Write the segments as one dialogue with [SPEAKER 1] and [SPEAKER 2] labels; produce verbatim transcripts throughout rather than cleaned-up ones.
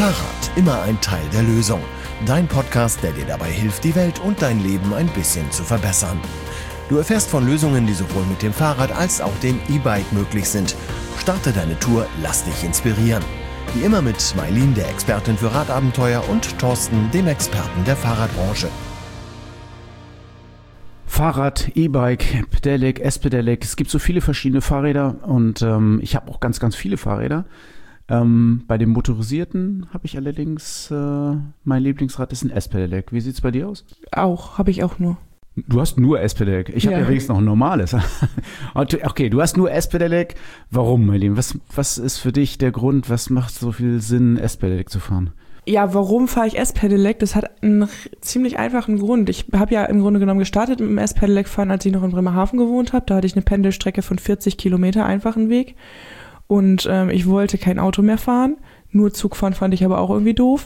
[SPEAKER 1] Fahrrad, immer ein Teil der Lösung. Dein Podcast, der dir dabei hilft, die Welt und dein Leben ein bisschen zu verbessern. Du erfährst von Lösungen, die sowohl mit dem Fahrrad als auch dem E-Bike möglich sind. Starte deine Tour, lass dich inspirieren. Wie immer mit Mailin, der Expertin für Radabenteuer, und Thorsten, dem Experten der Fahrradbranche.
[SPEAKER 2] Fahrrad, E-Bike, Pedelec, S-Pedelec, es gibt so viele verschiedene Fahrräder und ähm, ich habe auch ganz, ganz viele Fahrräder. Ähm, bei den motorisierten habe ich allerdings, äh, mein Lieblingsrad ist ein S-Pedelec. Wie sieht es bei dir aus?
[SPEAKER 3] Auch, habe ich auch nur.
[SPEAKER 2] Du hast nur S-Pedelec. Ich habe ja wenigstens noch ein normales. Okay, du hast nur S-Pedelec. Warum, mein Lieben? Was, was ist für dich der Grund, was macht so viel Sinn, S-Pedelec zu fahren?
[SPEAKER 3] Ja, warum fahre ich S-Pedelec? Das hat einen ziemlich einfachen Grund. Ich habe ja im Grunde genommen gestartet mit dem S-Pedelec fahren, als ich noch in Bremerhaven gewohnt habe. Da hatte ich eine Pendelstrecke von vierzig Kilometer einfachen Weg. Und ähm, ich wollte kein Auto mehr fahren. Nur Zug fahren fand ich aber auch irgendwie doof.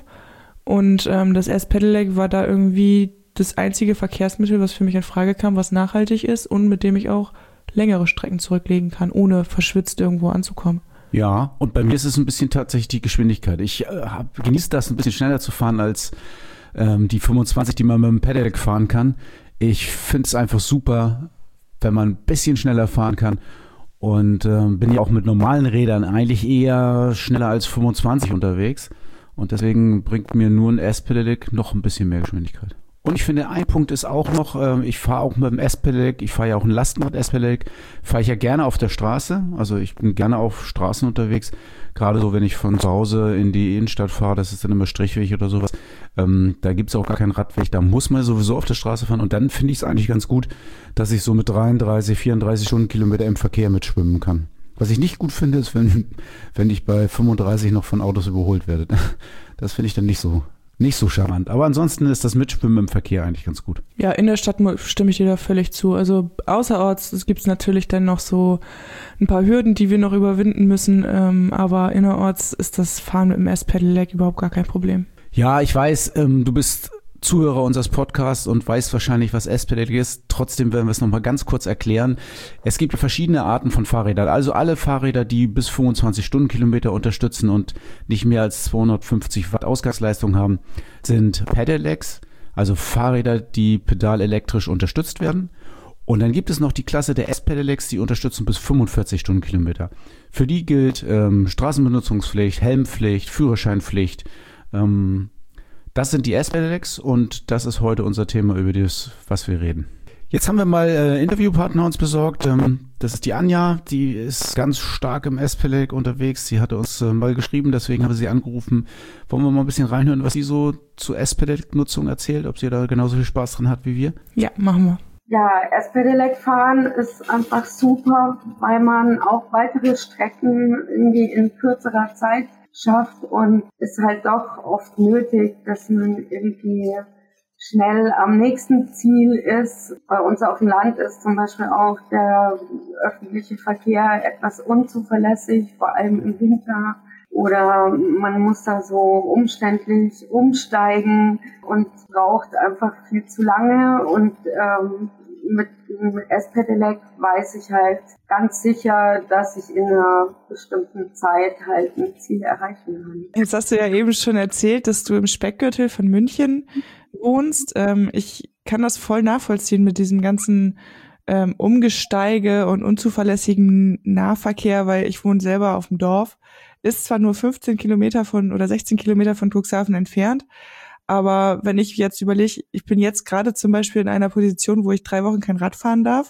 [SPEAKER 3] Und ähm, das S-Pedelec war da irgendwie das einzige Verkehrsmittel, was für mich in Frage kam, was nachhaltig ist und mit dem ich auch längere Strecken zurücklegen kann, ohne verschwitzt irgendwo anzukommen.
[SPEAKER 2] Ja, und bei mir ist es ein bisschen tatsächlich die Geschwindigkeit. Ich äh, hab, genieße das, ein bisschen schneller zu fahren als ähm, die fünfundzwanzig, die man mit dem Pedelec fahren kann. Ich finde es einfach super, wenn man ein bisschen schneller fahren kann. Und ähm, bin ja auch mit normalen Rädern eigentlich eher schneller als fünfundzwanzig unterwegs. Und deswegen bringt mir nur ein S-Pedelec noch ein bisschen mehr Geschwindigkeit. Und ich finde, ein Punkt ist auch noch, ähm, ich fahre auch mit dem S-Pedelec, ich fahre ja auch ein Lastenrad-S-Pedelec, fahre ich ja gerne auf der Straße. Also ich bin gerne auf Straßen unterwegs. Gerade so, wenn ich von zu Hause in die Innenstadt fahre, das ist dann immer Strichweg oder sowas. Ähm, da gibt's auch gar keinen Radweg, da muss man sowieso auf der Straße fahren. Und dann finde ich es eigentlich ganz gut, dass ich so mit dreiunddreißig, vierunddreißig Stundenkilometer im Verkehr mitschwimmen kann. Was ich nicht gut finde, ist, wenn, wenn ich bei fünfunddreißig noch von Autos überholt werde. Das finde ich dann nicht so nicht so charmant. Aber ansonsten ist das Mitschwimmen im Verkehr eigentlich ganz gut.
[SPEAKER 3] Ja, in der Stadt stimme ich dir da völlig zu. Also außerorts gibt es natürlich dann noch so ein paar Hürden, die wir noch überwinden müssen. Ähm, aber innerorts ist das Fahren mit dem S-Pedelec überhaupt gar kein Problem.
[SPEAKER 2] Ja, ich weiß, ähm, du bist Zuhörer unseres Podcasts und weißt wahrscheinlich, was S-Pedelec ist. Trotzdem werden wir es nochmal ganz kurz erklären. Es gibt verschiedene Arten von Fahrrädern. Also alle Fahrräder, die bis fünfundzwanzig Stundenkilometer unterstützen und nicht mehr als zweihundertfünfzig Watt Ausgangsleistung haben, sind Pedelecs, also Fahrräder, die pedalelektrisch unterstützt werden. Und dann gibt es noch die Klasse der S-Pedelecs, die unterstützen bis fünfundvierzig Stundenkilometer. Für die gilt ähm, Straßenbenutzungspflicht, Helmpflicht, Führerscheinpflicht. Ähm, Das sind die S-Pedelecs und das ist heute unser Thema, über das, was wir reden. Jetzt haben wir mal äh, Interviewpartner uns besorgt. Ähm, das ist die Anja, die ist ganz stark im S-Pedelec unterwegs. Sie hatte uns äh, mal geschrieben, deswegen haben wir sie angerufen. Wollen wir mal ein bisschen reinhören, was sie so zur S-Pedelec-Nutzung erzählt, ob sie da genauso viel Spaß dran hat wie wir?
[SPEAKER 3] Ja, machen wir.
[SPEAKER 4] Ja, S-Pedelec fahren ist einfach super, weil man auch weitere Strecken irgendwie in kürzerer Zeit schafft und ist halt doch oft nötig, dass man irgendwie schnell am nächsten Ziel ist. Bei uns auf dem Land ist zum Beispiel auch der öffentliche Verkehr etwas unzuverlässig, vor allem im Winter. Oder man muss da so umständlich umsteigen und braucht einfach viel zu lange. Und ähm, mit dem S-Pedelec weiß ich halt ganz sicher, dass ich in einer bestimmten Zeit halt ein Ziel erreichen kann.
[SPEAKER 3] Jetzt hast du ja eben schon erzählt, dass du im Speckgürtel von München wohnst. Ähm, ich kann das voll nachvollziehen mit diesem ganzen ähm, Umgesteige und unzuverlässigen Nahverkehr, weil ich wohne selber auf dem Dorf. Ist zwar nur fünfzehn Kilometer von oder sechzehn Kilometer von Cuxhaven entfernt, aber wenn ich jetzt überlege, ich bin jetzt gerade zum Beispiel in einer Position, wo ich drei Wochen kein Rad fahren darf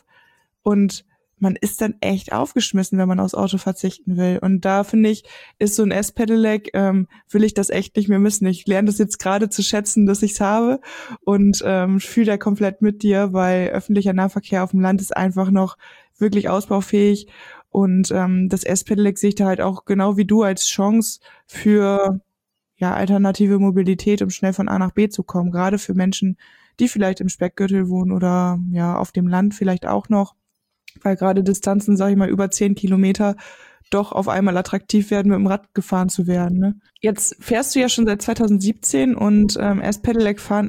[SPEAKER 3] und man ist dann echt aufgeschmissen, wenn man aufs Auto verzichten will. Und da finde ich, ist so ein S-Pedelec, ähm, will ich das echt nicht mehr missen. Ich lerne das jetzt gerade zu schätzen, dass ich es habe und ähm, fühle da komplett mit dir, weil öffentlicher Nahverkehr auf dem Land ist einfach noch wirklich ausbaufähig. Und ähm, das S-Pedelec sehe ich da halt auch genau wie du als Chance für ja alternative Mobilität, um schnell von A nach B zu kommen, gerade für Menschen, die vielleicht im Speckgürtel wohnen oder ja auf dem Land vielleicht auch noch, weil gerade Distanzen, sage ich mal, über zehn Kilometer doch auf einmal attraktiv werden, mit dem Rad gefahren zu werden. Ne? Jetzt fährst du ja schon seit zweitausendsiebzehn und ähm, S-Pedelec fahren,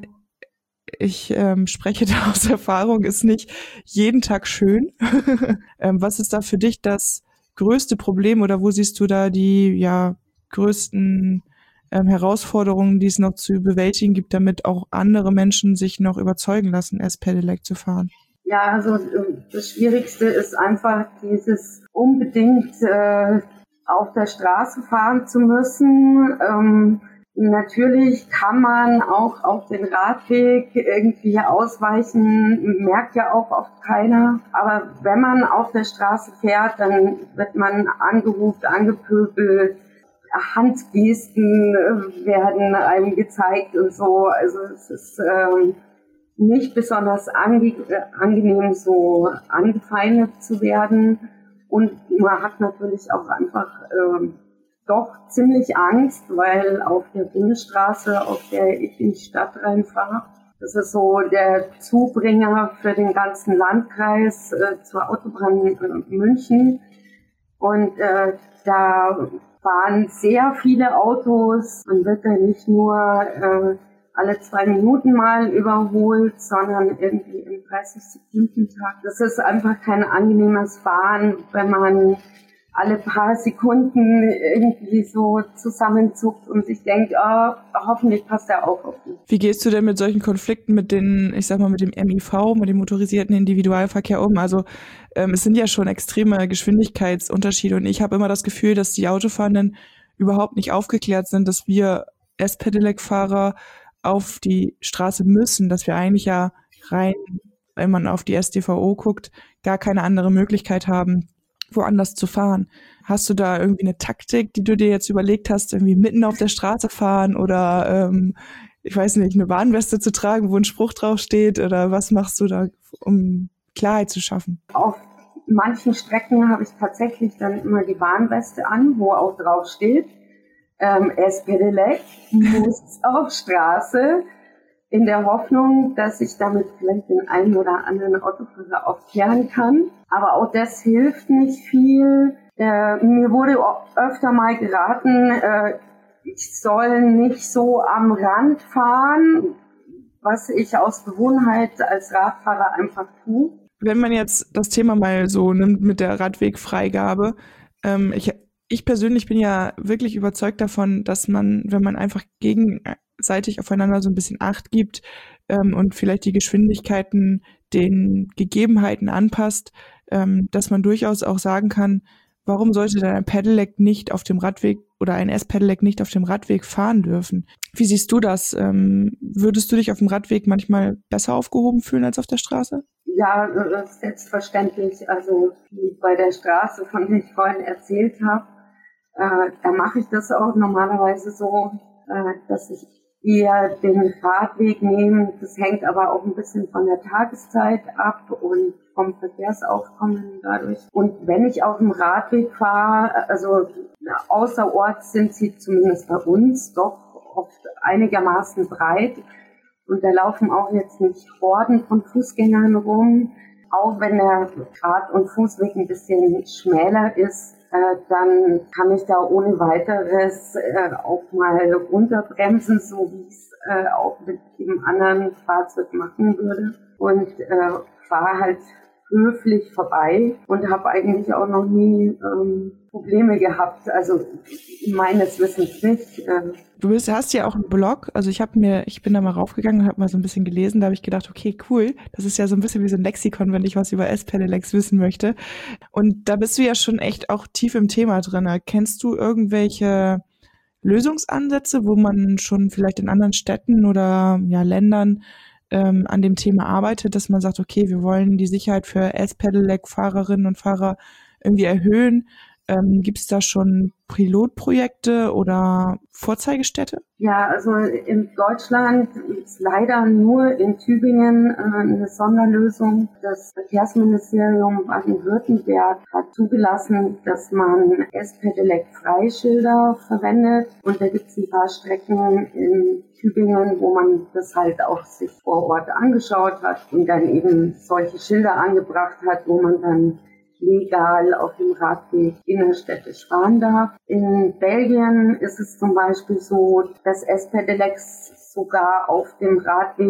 [SPEAKER 3] ich ähm, spreche da aus Erfahrung, ist nicht jeden Tag schön. ähm, was ist da für dich das größte Problem oder wo siehst du da die ja größten ähm, Herausforderungen, die es noch zu bewältigen gibt, damit auch andere Menschen sich noch überzeugen lassen, S-Pedelec zu fahren?
[SPEAKER 4] Ja, also das Schwierigste ist einfach dieses unbedingt äh, auf der Straße fahren zu müssen. Ähm, natürlich kann man auch auf den Radweg irgendwie ausweichen, merkt ja auch oft keiner. Aber wenn man auf der Straße fährt, dann wird man angerufen, angepöbelt, Handgesten werden einem gezeigt und so. Also es ist ähm, nicht besonders ange- angenehm, so angefeindet zu werden. Und man hat natürlich auch einfach ähm, doch ziemlich Angst, weil auf der Bundesstraße, auf der ich in die Stadt reinfahre, das ist so der Zubringer für den ganzen Landkreis äh, zur Autobahn äh, München. Und äh, da fahren sehr viele Autos. Man wird da nicht nur äh, alle zwei Minuten mal überholt, sondern irgendwie im dreißig-Sekunden-Takt. Das ist einfach kein angenehmes Fahren, wenn man alle paar Sekunden irgendwie so zusammenzuckt und sich denkt, oh, hoffentlich passt er auch auf mich.
[SPEAKER 3] Wie gehst du denn mit solchen Konflikten mit den, ich sag mal, mit dem M I V, mit dem motorisierten Individualverkehr um? Also ähm, es sind ja schon extreme Geschwindigkeitsunterschiede und ich habe immer das Gefühl, dass die Autofahrenden überhaupt nicht aufgeklärt sind, dass wir S-Pedelec-Fahrer auf die Straße müssen, dass wir eigentlich ja rein, wenn man auf die S t V O guckt, gar keine andere Möglichkeit haben, woanders zu fahren. Hast du da irgendwie eine Taktik, die du dir jetzt überlegt hast, irgendwie mitten auf der Straße fahren oder ähm, ich weiß nicht, eine Warnweste zu tragen, wo ein Spruch draufsteht, oder was machst du da, um Klarheit zu schaffen?
[SPEAKER 4] Auf manchen Strecken habe ich tatsächlich dann immer die Warnweste an, wo auch drauf steht, ähm, S-Pedelec muss auf Straße, in der Hoffnung, dass ich damit vielleicht den einen oder anderen Autofahrer aufklären kann. Aber auch das hilft nicht viel. Äh, mir wurde öfter mal geraten, äh, ich soll nicht so am Rand fahren, was ich aus Gewohnheit als Radfahrer einfach tue.
[SPEAKER 3] Wenn man jetzt das Thema mal so nimmt mit der Radwegfreigabe, ähm, ich, ich persönlich bin ja wirklich überzeugt davon, dass man, wenn man einfach gegenseitig aufeinander so ein bisschen Acht gibt ähm, und vielleicht die Geschwindigkeiten den Gegebenheiten anpasst, ähm, dass man durchaus auch sagen kann, warum sollte denn ein Pedelec nicht auf dem Radweg oder ein S-Pedelec nicht auf dem Radweg fahren dürfen? Wie siehst du das? Ähm, würdest du dich auf dem Radweg manchmal besser aufgehoben fühlen als auf der Straße?
[SPEAKER 4] Ja, selbstverständlich. Also wie bei der Straße, von der ich vorhin erzählt habe, äh, da mache ich das auch normalerweise so, äh, dass ich eher den Radweg nehme. Das hängt aber auch ein bisschen von der Tageszeit ab und vom Verkehrsaufkommen dadurch. Und wenn ich auf dem Radweg fahre, also außerorts sind sie zumindest bei uns doch oft einigermaßen breit. Und da laufen auch jetzt nicht Horden von Fußgängern rum. Auch wenn der Rad- und Fußweg ein bisschen schmäler ist, äh, dann kann ich da ohne weiteres äh, auch mal runterbremsen, so wie ich es äh, auch mit jedem anderen Fahrzeug machen würde. Und äh, fahre halt höflich vorbei und habe eigentlich auch noch nie ähm, Probleme gehabt, also meines Wissens nicht. Äh.
[SPEAKER 3] Du bist, hast ja auch einen Blog, also ich habe mir, ich bin da mal raufgegangen und habe mal so ein bisschen gelesen, da habe ich gedacht, okay, cool, das ist ja so ein bisschen wie so ein Lexikon, wenn ich was über S-Pedelecs wissen möchte. Und da bist du ja schon echt auch tief im Thema drin. Kennst du irgendwelche Lösungsansätze, wo man schon vielleicht in anderen Städten oder ja Ländern ähm, an dem Thema arbeitet, dass man sagt, okay, wir wollen die Sicherheit für S-Pedelec-Fahrerinnen und Fahrer irgendwie erhöhen? Ähm, gibt es da schon Pilotprojekte oder Vorzeigestädte?
[SPEAKER 4] Ja, also in Deutschland ist leider nur in Tübingen äh, eine Sonderlösung. Das Verkehrsministerium Baden-Württemberg hat zugelassen, dass man S-Pedelec-Freischilder verwendet. Und da gibt es ein paar Strecken in Tübingen, wo man das halt auch sich vor Ort angeschaut hat und dann eben solche Schilder angebracht hat, wo man dann legal auf dem Radweg innerstädtisch fahren darf. In Belgien ist es zum Beispiel so, dass S-Pedelecs sogar auf dem Radweg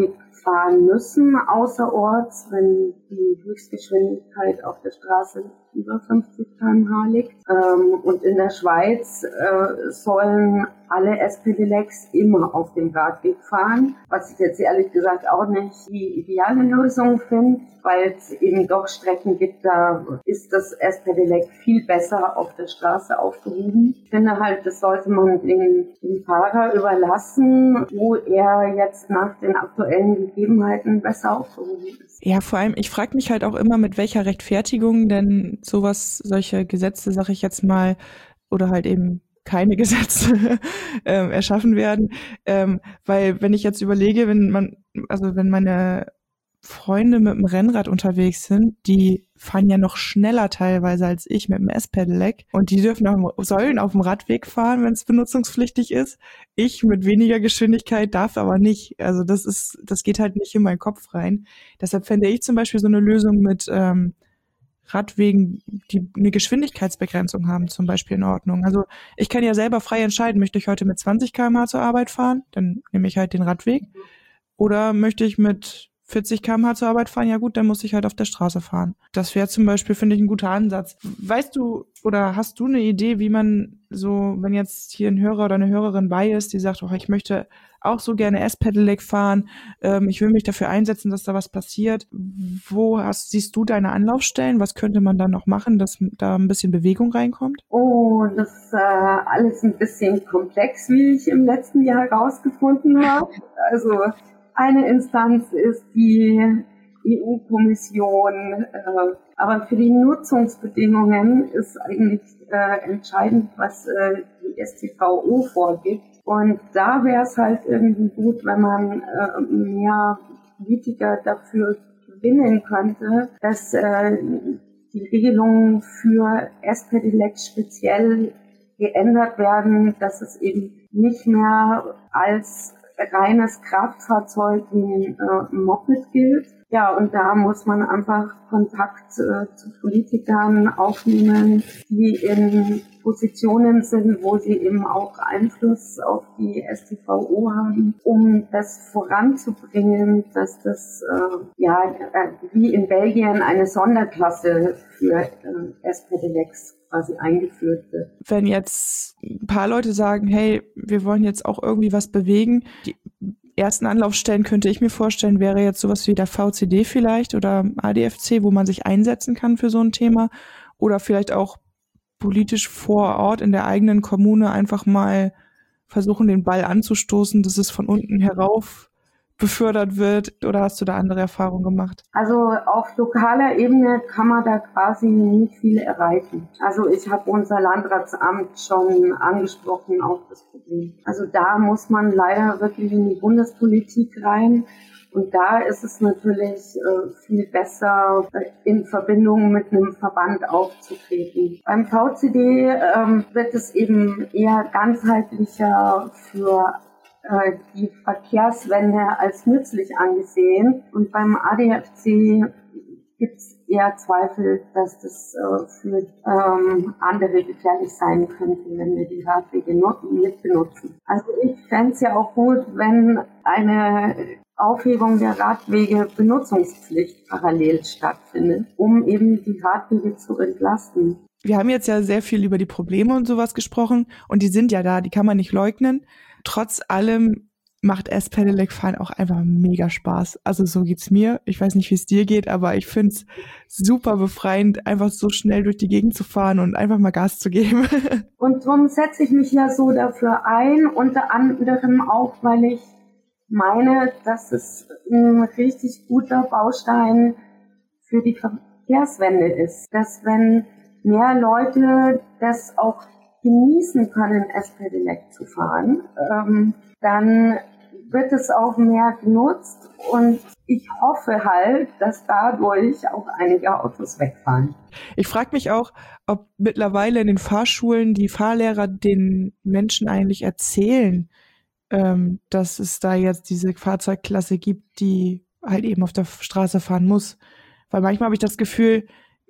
[SPEAKER 4] fahren müssen außerorts, wenn die Höchstgeschwindigkeit auf der Straße über fünfzig Kilometer pro Stunde liegt. Ähm, und in der Schweiz äh, sollen alle S P Delec immer auf dem Radweg fahren, was ich jetzt ehrlich gesagt auch nicht die ideale Lösung finde, weil es eben doch Strecken gibt, da ist das S P Delec viel besser auf der Straße aufgehoben. Ich finde halt, das sollte man dem, dem Fahrer überlassen, wo er jetzt nach den aktuellen Gegebenheiten besser aufgehoben ist.
[SPEAKER 3] Ja, vor allem, ich frage mich halt auch immer, mit welcher Rechtfertigung denn sowas, solche Gesetze, sag ich jetzt mal, oder halt eben keine Gesetze ähm, erschaffen werden, ähm, weil wenn ich jetzt überlege, wenn man, also wenn meine Freunde mit dem Rennrad unterwegs sind, die fahren ja noch schneller teilweise als ich mit dem S-Pedelec und die dürfen auch, sollen auf dem Radweg fahren, wenn es benutzungspflichtig ist. Ich mit weniger Geschwindigkeit darf aber nicht. Also das ist, das geht halt nicht in meinen Kopf rein. Deshalb fände ich zum Beispiel so eine Lösung mit ähm, Radwegen, die eine Geschwindigkeitsbegrenzung haben, zum Beispiel in Ordnung. Also ich kann ja selber frei entscheiden, möchte ich heute mit zwanzig Kilometer pro Stunde zur Arbeit fahren, dann nehme ich halt den Radweg. Oder möchte ich mit vierzig Kilometer pro Stunde zur Arbeit fahren, ja gut, dann muss ich halt auf der Straße fahren. Das wäre zum Beispiel, finde ich, ein guter Ansatz. Weißt du oder hast du eine Idee, wie man so, wenn jetzt hier ein Hörer oder eine Hörerin bei ist, die sagt, oh, ich möchte auch so gerne S-Pedelec fahren, ähm, ich will mich dafür einsetzen, dass da was passiert. Wo hast, siehst du deine Anlaufstellen? Was könnte man dann noch machen, dass da ein bisschen Bewegung reinkommt?
[SPEAKER 4] Oh, das ist äh, alles ein bisschen komplex, wie ich im letzten Jahr herausgefunden habe. Also eine Instanz ist die E U-Kommission, äh, aber für die Nutzungsbedingungen ist eigentlich äh, entscheidend, was äh, die S T V O vorgibt. Und da wäre es halt irgendwie gut, wenn man äh, mehr Politiker dafür gewinnen könnte, dass äh, die Regelungen für S-Pedelec speziell geändert werden, dass es eben nicht mehr als reines Kraftfahrzeug wie ein äh, Moped gilt. Ja, und da muss man einfach Kontakt äh, zu Politikern aufnehmen, die in Positionen sind, wo sie eben auch Einfluss auf die S T V O haben, um das voranzubringen, dass das äh, ja äh, wie in Belgien eine Sonderklasse für äh, S-Pedelecs quasi eingeführt wird.
[SPEAKER 3] Wenn jetzt ein paar Leute sagen, hey, wir wollen jetzt auch irgendwie was bewegen, die ersten Anlaufstellen könnte ich mir vorstellen, wäre jetzt sowas wie der V C D vielleicht oder A D F C, wo man sich einsetzen kann für so ein Thema oder vielleicht auch politisch vor Ort in der eigenen Kommune einfach mal versuchen, den Ball anzustoßen, dass es von unten herauf befördert wird, oder hast du da andere Erfahrungen gemacht?
[SPEAKER 4] Also auf lokaler Ebene kann man da quasi nicht viel erreichen. Also ich habe unser Landratsamt schon angesprochen auf das Problem. Also da muss man leider wirklich in die Bundespolitik rein. Und da ist es natürlich äh, viel besser, äh, in Verbindung mit einem Verband aufzutreten. Beim V C D ähm, wird es eben eher ganzheitlicher für äh, die Verkehrswende als nützlich angesehen. Und beim A D F C gibt es eher Zweifel, dass das äh, für ähm, andere gefährlich sein könnte, wenn wir die Radwege mit benutzen. Also ich fände es ja auch gut, wenn eine Aufhebung der Radwege Benutzungspflicht parallel stattfindet, um eben die Radwege zu entlasten.
[SPEAKER 3] Wir haben jetzt ja sehr viel über die Probleme und sowas gesprochen und die sind ja da, die kann man nicht leugnen. Trotz allem macht S-Pedelec fahren auch einfach mega Spaß. Also so geht's mir. Ich weiß nicht, wie es dir geht, aber ich find's super befreiend, einfach so schnell durch die Gegend zu fahren und einfach mal Gas zu geben.
[SPEAKER 4] Und darum setze ich mich ja so dafür ein, unter anderem auch, weil ich meine, dass es ein richtig guter Baustein für die Verkehrswende ist. Dass wenn mehr Leute das auch genießen können, S-Pedelec zu fahren, ähm, dann wird es auch mehr genutzt und ich hoffe halt, dass dadurch auch einige Autos wegfahren.
[SPEAKER 3] Ich frage mich auch, ob mittlerweile in den Fahrschulen die Fahrlehrer den Menschen eigentlich erzählen, ähm, dass es da jetzt diese Fahrzeugklasse gibt, die halt eben auf der Straße fahren muss. Weil manchmal habe ich das Gefühl,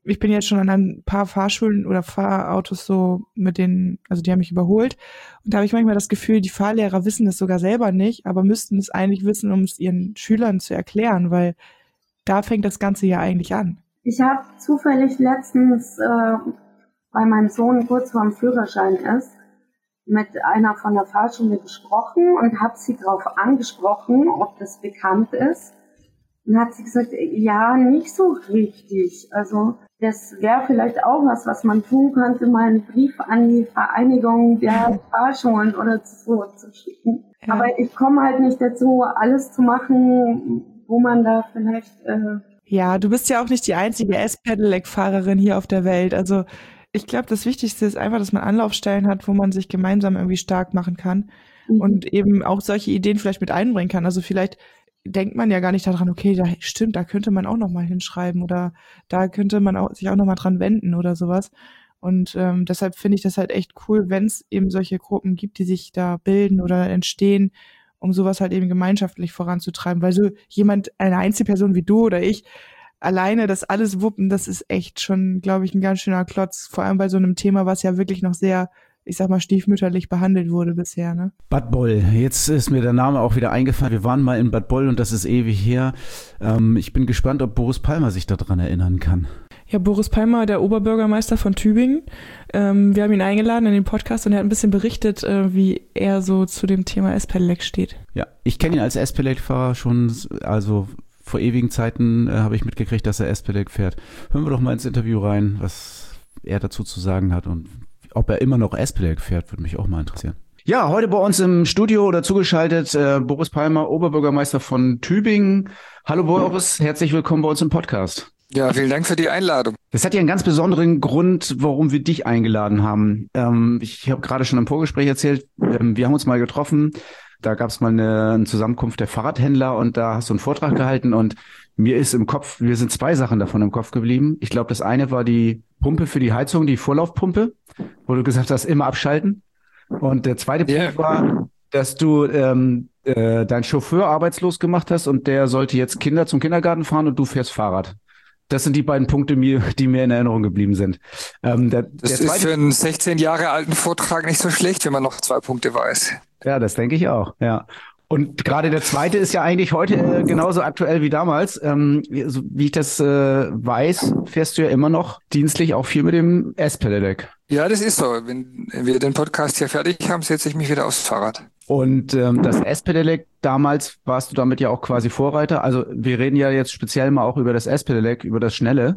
[SPEAKER 3] ich bin jetzt schon an ein paar Fahrschulen oder Fahrautos so mit denen, also die haben mich überholt. Und da habe ich manchmal das Gefühl, die Fahrlehrer wissen das sogar selber nicht, aber müssten es eigentlich wissen, um es ihren Schülern zu erklären, weil da fängt das Ganze ja eigentlich an.
[SPEAKER 4] Ich habe zufällig letztens, äh, weil mein Sohn kurz vorm Führerschein ist, mit einer von der Fahrschule gesprochen und habe sie darauf angesprochen, ob das bekannt ist. Und hat sie gesagt, ja, nicht so richtig. Also das wäre vielleicht auch was, was man tun könnte, mal einen Brief an die Vereinigung der Fahrschulen oder so zu schicken. Ja. Aber ich komme halt nicht dazu, alles zu machen, wo man da vielleicht... Äh
[SPEAKER 3] ja, du bist ja auch nicht die einzige S-Pedelec-Fahrerin hier auf der Welt. Also ich glaube, das Wichtigste ist einfach, dass man Anlaufstellen hat, wo man sich gemeinsam irgendwie stark machen kann mhm. und eben auch solche Ideen vielleicht mit einbringen kann. Also vielleicht denkt man ja gar nicht daran, okay, da stimmt, da könnte man auch noch mal hinschreiben oder da könnte man auch, sich auch noch mal dran wenden oder sowas. Und ähm, deshalb finde ich das halt echt cool, wenn es eben solche Gruppen gibt, die sich da bilden oder entstehen, um sowas halt eben gemeinschaftlich voranzutreiben. Weil so jemand, eine Einzelperson wie du oder ich, alleine das alles wuppen, das ist echt schon, glaube ich, ein ganz schöner Klotz. Vor allem bei so einem Thema, was ja wirklich noch sehr, ich sag mal, stiefmütterlich behandelt wurde bisher, ne?
[SPEAKER 2] Bad Boll. Jetzt ist mir der Name auch wieder eingefallen. Wir waren mal in Bad Boll und das ist ewig her. Ähm, ich bin gespannt, ob Boris Palmer sich daran erinnern kann.
[SPEAKER 3] Ja, Boris Palmer, der Oberbürgermeister von Tübingen. Ähm, wir haben ihn eingeladen in den Podcast und er hat ein bisschen berichtet, äh, wie er so zu dem Thema S-Pedelec steht. Ja,
[SPEAKER 2] ich kenne ihn als S-Pedelec-Fahrer schon, also vor ewigen Zeiten äh, habe ich mitgekriegt, dass er S-Pedelec fährt. Hören wir doch mal ins Interview rein, was er dazu zu sagen hat und ob er immer noch S-Pedelec fährt, würde mich auch mal interessieren. Ja, heute bei uns im Studio oder zugeschaltet äh, Boris Palmer, Oberbürgermeister von Tübingen. Hallo Boris, herzlich willkommen bei uns im Podcast.
[SPEAKER 5] Ja, vielen Dank für die Einladung.
[SPEAKER 2] Das hat ja einen ganz besonderen Grund, warum wir dich eingeladen haben. Ähm, ich habe gerade schon im Vorgespräch erzählt, ähm, wir haben uns mal getroffen. Da gab es mal eine, eine Zusammenkunft der Fahrradhändler und da hast du einen Vortrag gehalten und mir ist im Kopf, mir sind zwei Sachen davon im Kopf geblieben. Ich glaube, das eine war die Pumpe für die Heizung, die Vorlaufpumpe, wo du gesagt hast, immer abschalten. Und der zweite Punkt yeah. war, dass du ähm, äh, deinen Chauffeur arbeitslos gemacht hast und der sollte jetzt Kinder zum Kindergarten fahren und du fährst Fahrrad. Das sind die beiden Punkte, die mir in Erinnerung geblieben sind. Ähm, der,
[SPEAKER 5] das der ist für einen sechzehn Jahre alten Vortrag nicht so schlecht, wenn man noch zwei Punkte weiß.
[SPEAKER 2] Ja, das denke ich auch, ja. Und gerade der zweite ist ja eigentlich heute äh, genauso aktuell wie damals. Ähm, so, wie ich das äh, weiß, fährst du ja immer noch dienstlich auch viel mit dem S-Pedelec.
[SPEAKER 5] Ja, das ist so. Wenn wir den Podcast hier fertig haben, setze ich mich wieder aufs Fahrrad.
[SPEAKER 2] Und ähm, das S-Pedelec, damals warst du damit ja auch quasi Vorreiter. Also wir reden ja jetzt speziell mal auch über das S-Pedelec, über das Schnelle.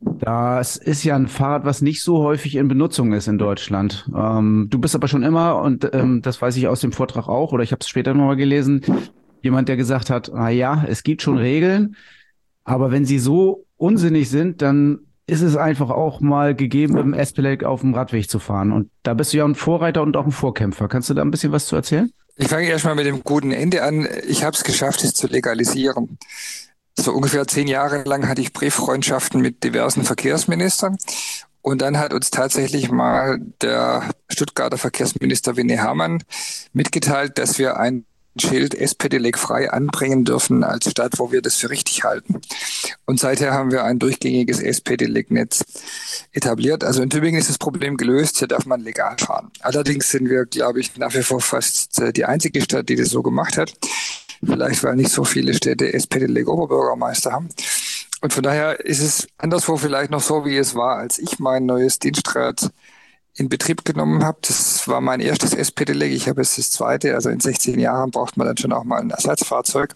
[SPEAKER 2] Das ist ja ein Fahrrad, was nicht so häufig in Benutzung ist in Deutschland. Ähm, du bist aber schon immer, und ähm, das weiß ich aus dem Vortrag auch, oder ich habe es später nochmal gelesen, jemand, der gesagt hat, na ja, es gibt schon Regeln, aber wenn sie so unsinnig sind, dann ist es einfach auch mal gegeben, mit dem S-Pedelec auf dem Radweg zu fahren. Und da bist du ja ein Vorreiter und auch ein Vorkämpfer. Kannst du da ein bisschen was zu erzählen?
[SPEAKER 5] Ich fange erstmal mit dem guten Ende an. Ich habe es geschafft, es zu legalisieren. So ungefähr zehn Jahre lang hatte ich Brieffreundschaften mit diversen Verkehrsministern. Und dann hat uns tatsächlich mal der Stuttgarter Verkehrsminister Winnie Herrmann mitgeteilt, dass wir ein Schild S-Pedelec frei anbringen dürfen als Stadt, wo wir das für richtig halten. Und seither haben wir ein durchgängiges S-Pedelec-Netz etabliert. Also in Tübingen ist das Problem gelöst, hier darf man legal fahren. Allerdings sind wir, glaube ich, nach wie vor fast die einzige Stadt, die das so gemacht hat. Vielleicht, weil nicht so viele Städte S-Pedelec-Oberbürgermeister haben. Und von daher ist es anderswo vielleicht noch so, wie es war, als ich mein neues Dienstrad in Betrieb genommen habe. Das war mein erstes S-Pedelec. Ich habe jetzt das zweite. Also in sechzehn Jahren braucht man dann schon auch mal ein Ersatzfahrzeug.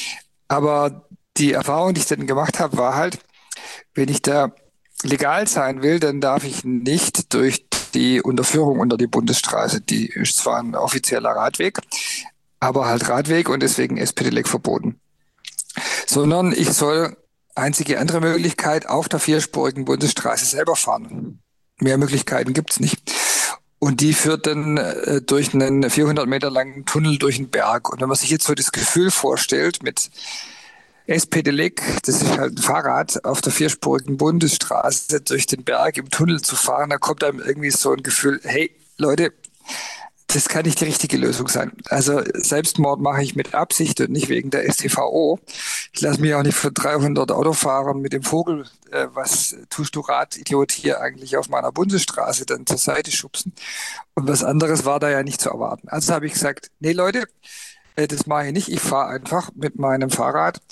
[SPEAKER 5] Aber die Erfahrung, die ich dann gemacht habe, war halt, wenn ich da legal sein will, dann darf ich nicht durch die Unterführung unter die Bundesstraße. Die ist zwar ein offizieller Radweg, aber halt Radweg und deswegen S-Pedelec verboten. Sondern ich soll einzige andere Möglichkeit auf der vierspurigen Bundesstraße selber fahren. Mehr Möglichkeiten gibt's nicht. Und die führt dann äh, durch einen vierhundert Meter langen Tunnel durch den Berg. Und wenn man sich jetzt so das Gefühl vorstellt, mit S-Pedelec, das ist halt ein Fahrrad, auf der vierspurigen Bundesstraße durch den Berg im Tunnel zu fahren, da kommt einem irgendwie so ein Gefühl, hey Leute, Das kann nicht die richtige Lösung sein. Also Selbstmord mache ich mit Absicht und nicht wegen der S T V O. Ich lasse mich auch nicht von dreihundert Autofahrern mit dem Vogel, äh, was tust du Radidiot hier eigentlich auf meiner Bundesstraße, dann zur Seite schubsen. Und was anderes war da ja nicht zu erwarten. Also habe ich gesagt, nee Leute, äh, das mache ich nicht. Ich fahre einfach mit meinem Fahrrad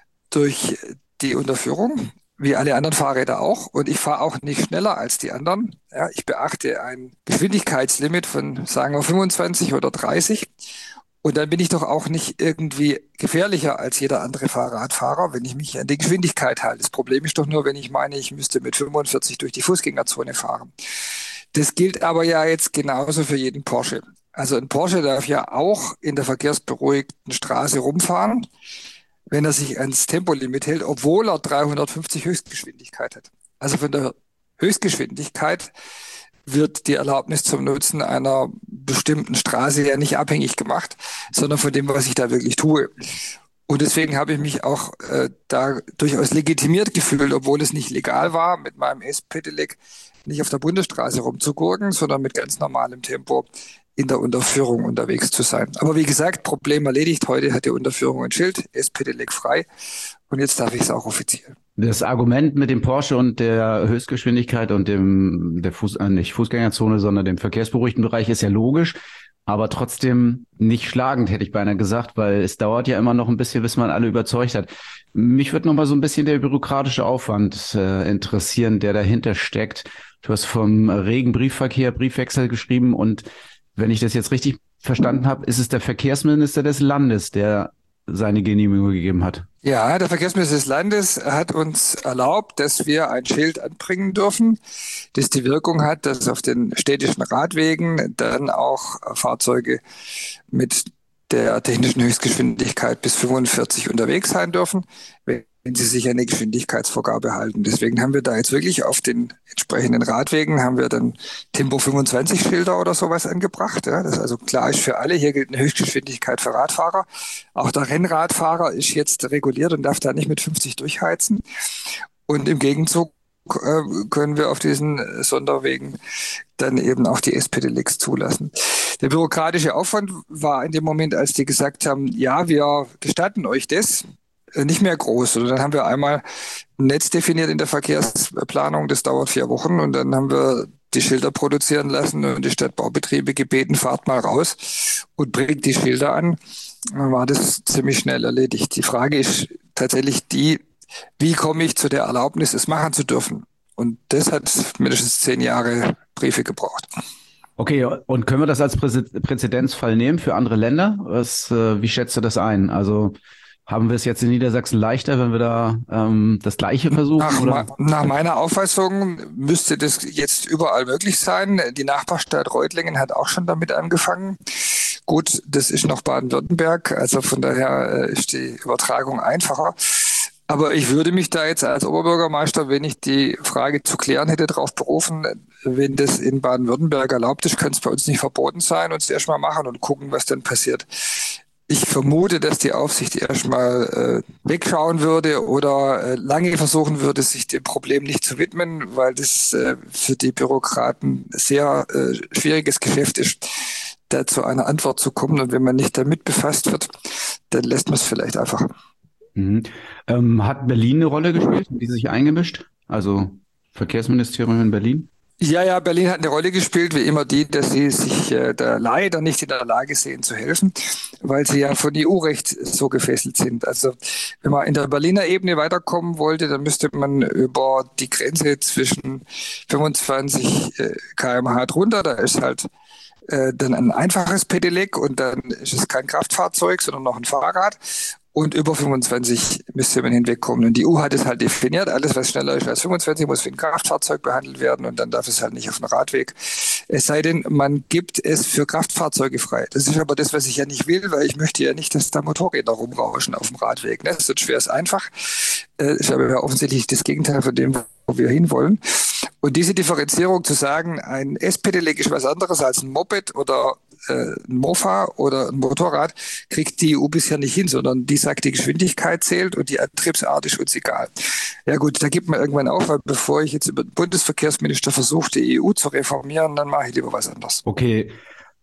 [SPEAKER 5] durch die Unterführung, wie alle anderen Fahrräder auch. Und ich fahre auch nicht schneller als die anderen. Ja, ich beachte ein Geschwindigkeitslimit von, sagen wir, fünfundzwanzig oder dreißig. Und dann bin ich doch auch nicht irgendwie gefährlicher als jeder andere Fahrradfahrer, wenn ich mich an die Geschwindigkeit halte. Das Problem ist doch nur, wenn ich meine, ich müsste mit fünfundvierzig durch die Fußgängerzone fahren. Das gilt aber ja jetzt genauso für jeden Porsche. Also ein Porsche darf ja auch in der verkehrsberuhigten Straße rumfahren, wenn er sich ans Tempolimit hält, obwohl er dreihundertfünfzig Höchstgeschwindigkeit hat. Also von der Höchstgeschwindigkeit wird die Erlaubnis zum Nutzen einer bestimmten Straße ja nicht abhängig gemacht, sondern von dem, was ich da wirklich tue. Und deswegen habe ich mich auch äh, da durchaus legitimiert gefühlt, obwohl es nicht legal war, mit meinem S-Pedelec nicht auf der Bundesstraße rumzugurken, sondern mit ganz normalem Tempo in der Unterführung unterwegs zu sein. Aber wie gesagt, Problem erledigt. Heute hat die Unterführung ein Schild, S-Pedelec frei. Und jetzt darf ich es auch offiziell.
[SPEAKER 2] Das Argument mit dem Porsche und der Höchstgeschwindigkeit und dem der Fuß, äh, nicht Fußgängerzone, sondern dem verkehrsberuhigten Bereich ist ja logisch, aber trotzdem nicht schlagend, hätte ich beinahe gesagt, weil es dauert ja immer noch ein bisschen, bis man alle überzeugt hat. Mich würde noch mal so ein bisschen der bürokratische Aufwand äh, interessieren, der dahinter steckt. Du hast vom regen Briefverkehr, Briefwechsel geschrieben und wenn ich das jetzt richtig verstanden habe, ist es der Verkehrsminister des Landes, der seine Genehmigung gegeben hat.
[SPEAKER 5] Ja, der Verkehrsminister des Landes hat uns erlaubt, dass wir ein Schild anbringen dürfen, das die Wirkung hat, dass auf den städtischen Radwegen dann auch Fahrzeuge mit der technischen Höchstgeschwindigkeit bis fünfundvierzig unterwegs sein dürfen, wenn sie sich an die Geschwindigkeitsvorgabe halten. Deswegen haben wir da jetzt wirklich auf den entsprechenden Radwegen haben wir dann Tempo fünfundzwanzig Schilder oder sowas angebracht. Ja, das also klar ist für alle. Hier gilt eine Höchstgeschwindigkeit für Radfahrer. Auch der Rennradfahrer ist jetzt reguliert und darf da nicht mit fünfzig durchheizen. Und im Gegenzug äh, können wir auf diesen Sonderwegen dann eben auch die S-Pedelecs zulassen. Der bürokratische Aufwand war in dem Moment, als die gesagt haben, ja, wir gestatten euch das, nicht mehr groß. Und dann haben wir einmal ein Netz definiert in der Verkehrsplanung, das dauert vier Wochen und dann haben wir die Schilder produzieren lassen und die Stadtbaubetriebe gebeten, fahrt mal raus und bringt die Schilder an. Dann war das ziemlich schnell erledigt. Die Frage ist tatsächlich die, wie komme ich zu der Erlaubnis, es machen zu dürfen? Und das hat mindestens zehn Jahre Briefe gebraucht.
[SPEAKER 2] Okay, und können wir das als Präze- Präzedenzfall nehmen für andere Länder? Was, äh, wie schätzt du das ein? Also haben wir es jetzt in Niedersachsen leichter, wenn wir da ähm, das Gleiche versuchen?
[SPEAKER 5] Nach,
[SPEAKER 2] oder?
[SPEAKER 5] nach meiner Auffassung müsste das jetzt überall möglich sein. Die Nachbarstadt Reutlingen hat auch schon damit angefangen. Gut, das ist noch Baden-Württemberg, also von daher äh, ist die Übertragung einfacher. Aber ich würde mich da jetzt als Oberbürgermeister, wenn ich die Frage zu klären hätte, darauf berufen, wenn das in Baden-Württemberg erlaubt ist, könnte es bei uns nicht verboten sein und es erstmal machen und gucken, was dann passiert. Ich vermute, dass die Aufsicht erstmal äh, wegschauen würde oder äh, lange versuchen würde, sich dem Problem nicht zu widmen, weil das äh, für die Bürokraten sehr äh, schwieriges Geschäft ist, da zu einer Antwort zu kommen. Und wenn man nicht damit befasst wird, dann lässt man es vielleicht einfach.
[SPEAKER 2] Mhm. Ähm, hat Berlin eine Rolle gespielt? Haben die sich eingemischt? Also Verkehrsministerium in Berlin?
[SPEAKER 5] Ja, ja, Berlin hat eine Rolle gespielt, wie immer die, dass sie sich äh, da leider nicht in der Lage sehen zu helfen, weil sie ja von E U-Recht so gefesselt sind. Also wenn man in der Berliner Ebene weiterkommen wollte, dann müsste man über die Grenze zwischen fünfundzwanzig äh, Kilometer pro Stunde drunter, da ist halt äh, dann ein einfaches Pedelec und dann ist es kein Kraftfahrzeug, sondern noch ein Fahrrad. Und über fünfundzwanzig müsste man hinwegkommen. Und die E U hat es halt definiert, alles was schneller ist als fünfundzwanzig muss wie ein Kraftfahrzeug behandelt werden und dann darf es halt nicht auf dem Radweg. Es sei denn, man gibt es für Kraftfahrzeuge frei. Das ist aber das, was ich ja nicht will, weil ich möchte ja nicht, dass da Motorräder rumrauschen auf dem Radweg. Ne? Sonst wäre es einfach. Das ist aber ja offensichtlich das Gegenteil von dem, wo wir hinwollen. Und diese Differenzierung zu sagen, ein S-Pedelec ist was anderes als ein Moped oder ein Mofa oder ein Motorrad, kriegt die E U bisher nicht hin, sondern die sagt, die Geschwindigkeit zählt und die Antriebsart ist uns egal. Ja gut, da gibt man irgendwann auf, weil bevor ich jetzt über den Bundesverkehrsminister versuche, die E U zu reformieren, dann mache ich lieber was anderes.
[SPEAKER 2] Okay,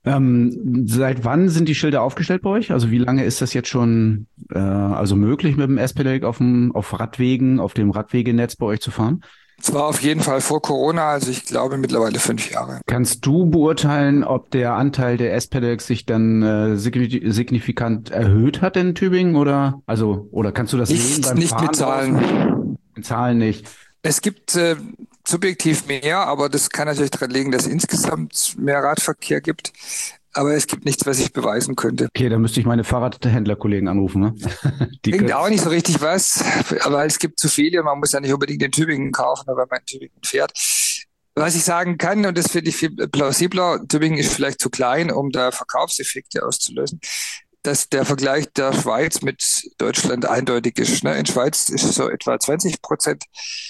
[SPEAKER 2] Ähm, seit wann sind die Schilder aufgestellt bei euch? Also wie lange ist das jetzt schon äh, also möglich mit dem S-Pedelec auf dem auf Radwegen, auf dem Radwegenetz bei euch zu fahren?
[SPEAKER 5] Es war auf jeden Fall vor Corona, also ich glaube mittlerweile fünf Jahre.
[SPEAKER 2] Kannst du beurteilen, ob der Anteil der S-Pedelecs sich dann äh, signifikant erhöht hat in Tübingen oder also oder kannst du das
[SPEAKER 5] Nicht,
[SPEAKER 2] sehen beim
[SPEAKER 5] nicht
[SPEAKER 2] Fahren
[SPEAKER 5] mit Zahlen.
[SPEAKER 2] Mit Zahlen nicht.
[SPEAKER 5] Es gibt äh, subjektiv mehr, aber das kann natürlich daran liegen, dass es insgesamt mehr Radverkehr gibt. Aber es gibt nichts, was ich beweisen könnte.
[SPEAKER 2] Okay, dann müsste ich meine Fahrradhändlerkollegen anrufen, ne? Die
[SPEAKER 5] Bringt
[SPEAKER 2] können-
[SPEAKER 5] auch nicht so richtig was, aber es gibt zu viele. Man muss ja nicht unbedingt in Tübingen kaufen, weil man in Tübingen fährt. Was ich sagen kann, und das finde ich viel plausibler, Tübingen ist vielleicht zu klein, um da Verkaufseffekte auszulösen, dass der Vergleich der Schweiz mit Deutschland eindeutig ist. Ne? In der Schweiz ist so etwa zwanzig Prozent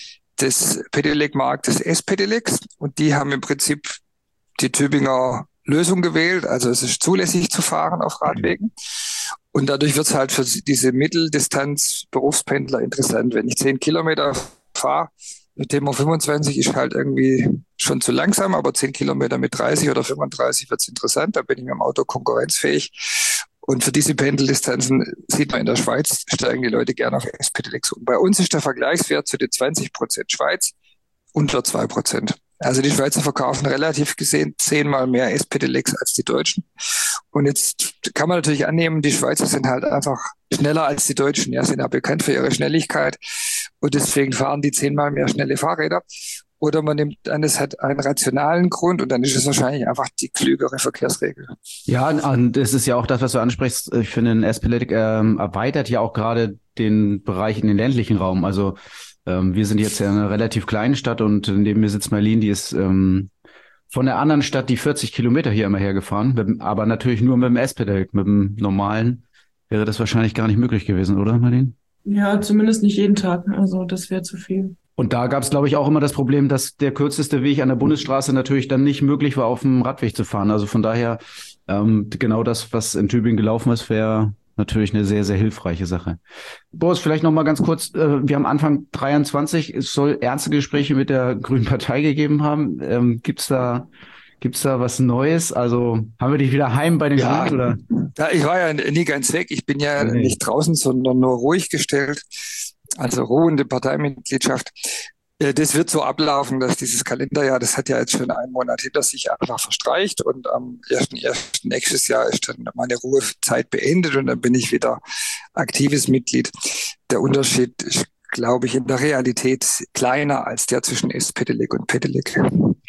[SPEAKER 5] des Pedelec-Marktes S-Pedelecs und die haben im Prinzip die Tübinger Lösung gewählt. Also es ist zulässig zu fahren auf Radwegen. Und dadurch wird es halt für diese Mitteldistanz-Berufspendler interessant. Wenn ich zehn Kilometer fahre, mit Tempo fünfundzwanzig ist halt irgendwie schon zu langsam, aber zehn Kilometer mit dreißig oder fünfunddreißig wird es interessant. Da bin ich mit dem Auto konkurrenzfähig. Und für diese Pendeldistanzen sieht man in der Schweiz, steigen die Leute gerne auf S-Pedelecs um. Bei uns ist der Vergleichswert zu den zwanzig Prozent Schweiz unter zwei Prozent. Also die Schweizer verkaufen relativ gesehen zehnmal mehr S-Pedelecs als die Deutschen. Und jetzt kann man natürlich annehmen, die Schweizer sind halt einfach schneller als die Deutschen. Ja, sind ja bekannt für ihre Schnelligkeit. Und deswegen fahren die zehnmal mehr schnelle Fahrräder. Oder man nimmt an, es hat einen rationalen Grund und dann ist es wahrscheinlich einfach die klügere Verkehrsregel.
[SPEAKER 2] Ja, und das ist ja auch das, was du ansprichst. Ich finde, ein S-Pedelec ähm, erweitert ja auch gerade den Bereich in den ländlichen Raum. Also ähm, wir sind jetzt ja eine relativ kleine Stadt und neben mir sitzt Marlene, die ist ähm, von der anderen Stadt die vierzig Kilometer hier immer hergefahren, mit, dem- aber natürlich nur mit dem S-Pedelec. Mit dem normalen wäre das wahrscheinlich gar nicht möglich gewesen, oder Marlene?
[SPEAKER 3] Ja, zumindest nicht jeden Tag. Also das wäre zu viel.
[SPEAKER 2] Und da gab es, glaube ich, auch immer das Problem, dass der kürzeste Weg an der Bundesstraße natürlich dann nicht möglich war, auf dem Radweg zu fahren. Also von daher, ähm, genau das, was in Tübingen gelaufen ist, wäre natürlich eine sehr, sehr hilfreiche Sache. Boris, vielleicht noch mal ganz kurz. Äh, wir haben Anfang dreiundzwanzig, es soll ernste Gespräche mit der Grünen Partei gegeben haben. Ähm, gibt's da, gibt's da was Neues? Also haben wir dich wieder heim bei den
[SPEAKER 5] Ja.
[SPEAKER 2] Grünen? Oder?
[SPEAKER 5] Ja, ich war ja nie ganz weg. Ich bin ja
[SPEAKER 2] Nee.
[SPEAKER 5] nicht draußen, sondern nur ruhig gestellt. Also ruhende Parteimitgliedschaft. Äh, Das wird so ablaufen, dass dieses Kalenderjahr, das hat ja jetzt schon einen Monat hinter sich, einfach verstreicht und am ersten ersten nächstes Jahr ist dann meine Ruhezeit beendet und dann bin ich wieder aktives Mitglied. Der Unterschied ist, glaube ich, in der Realität kleiner als der zwischen S-Pedelec und Pedelec.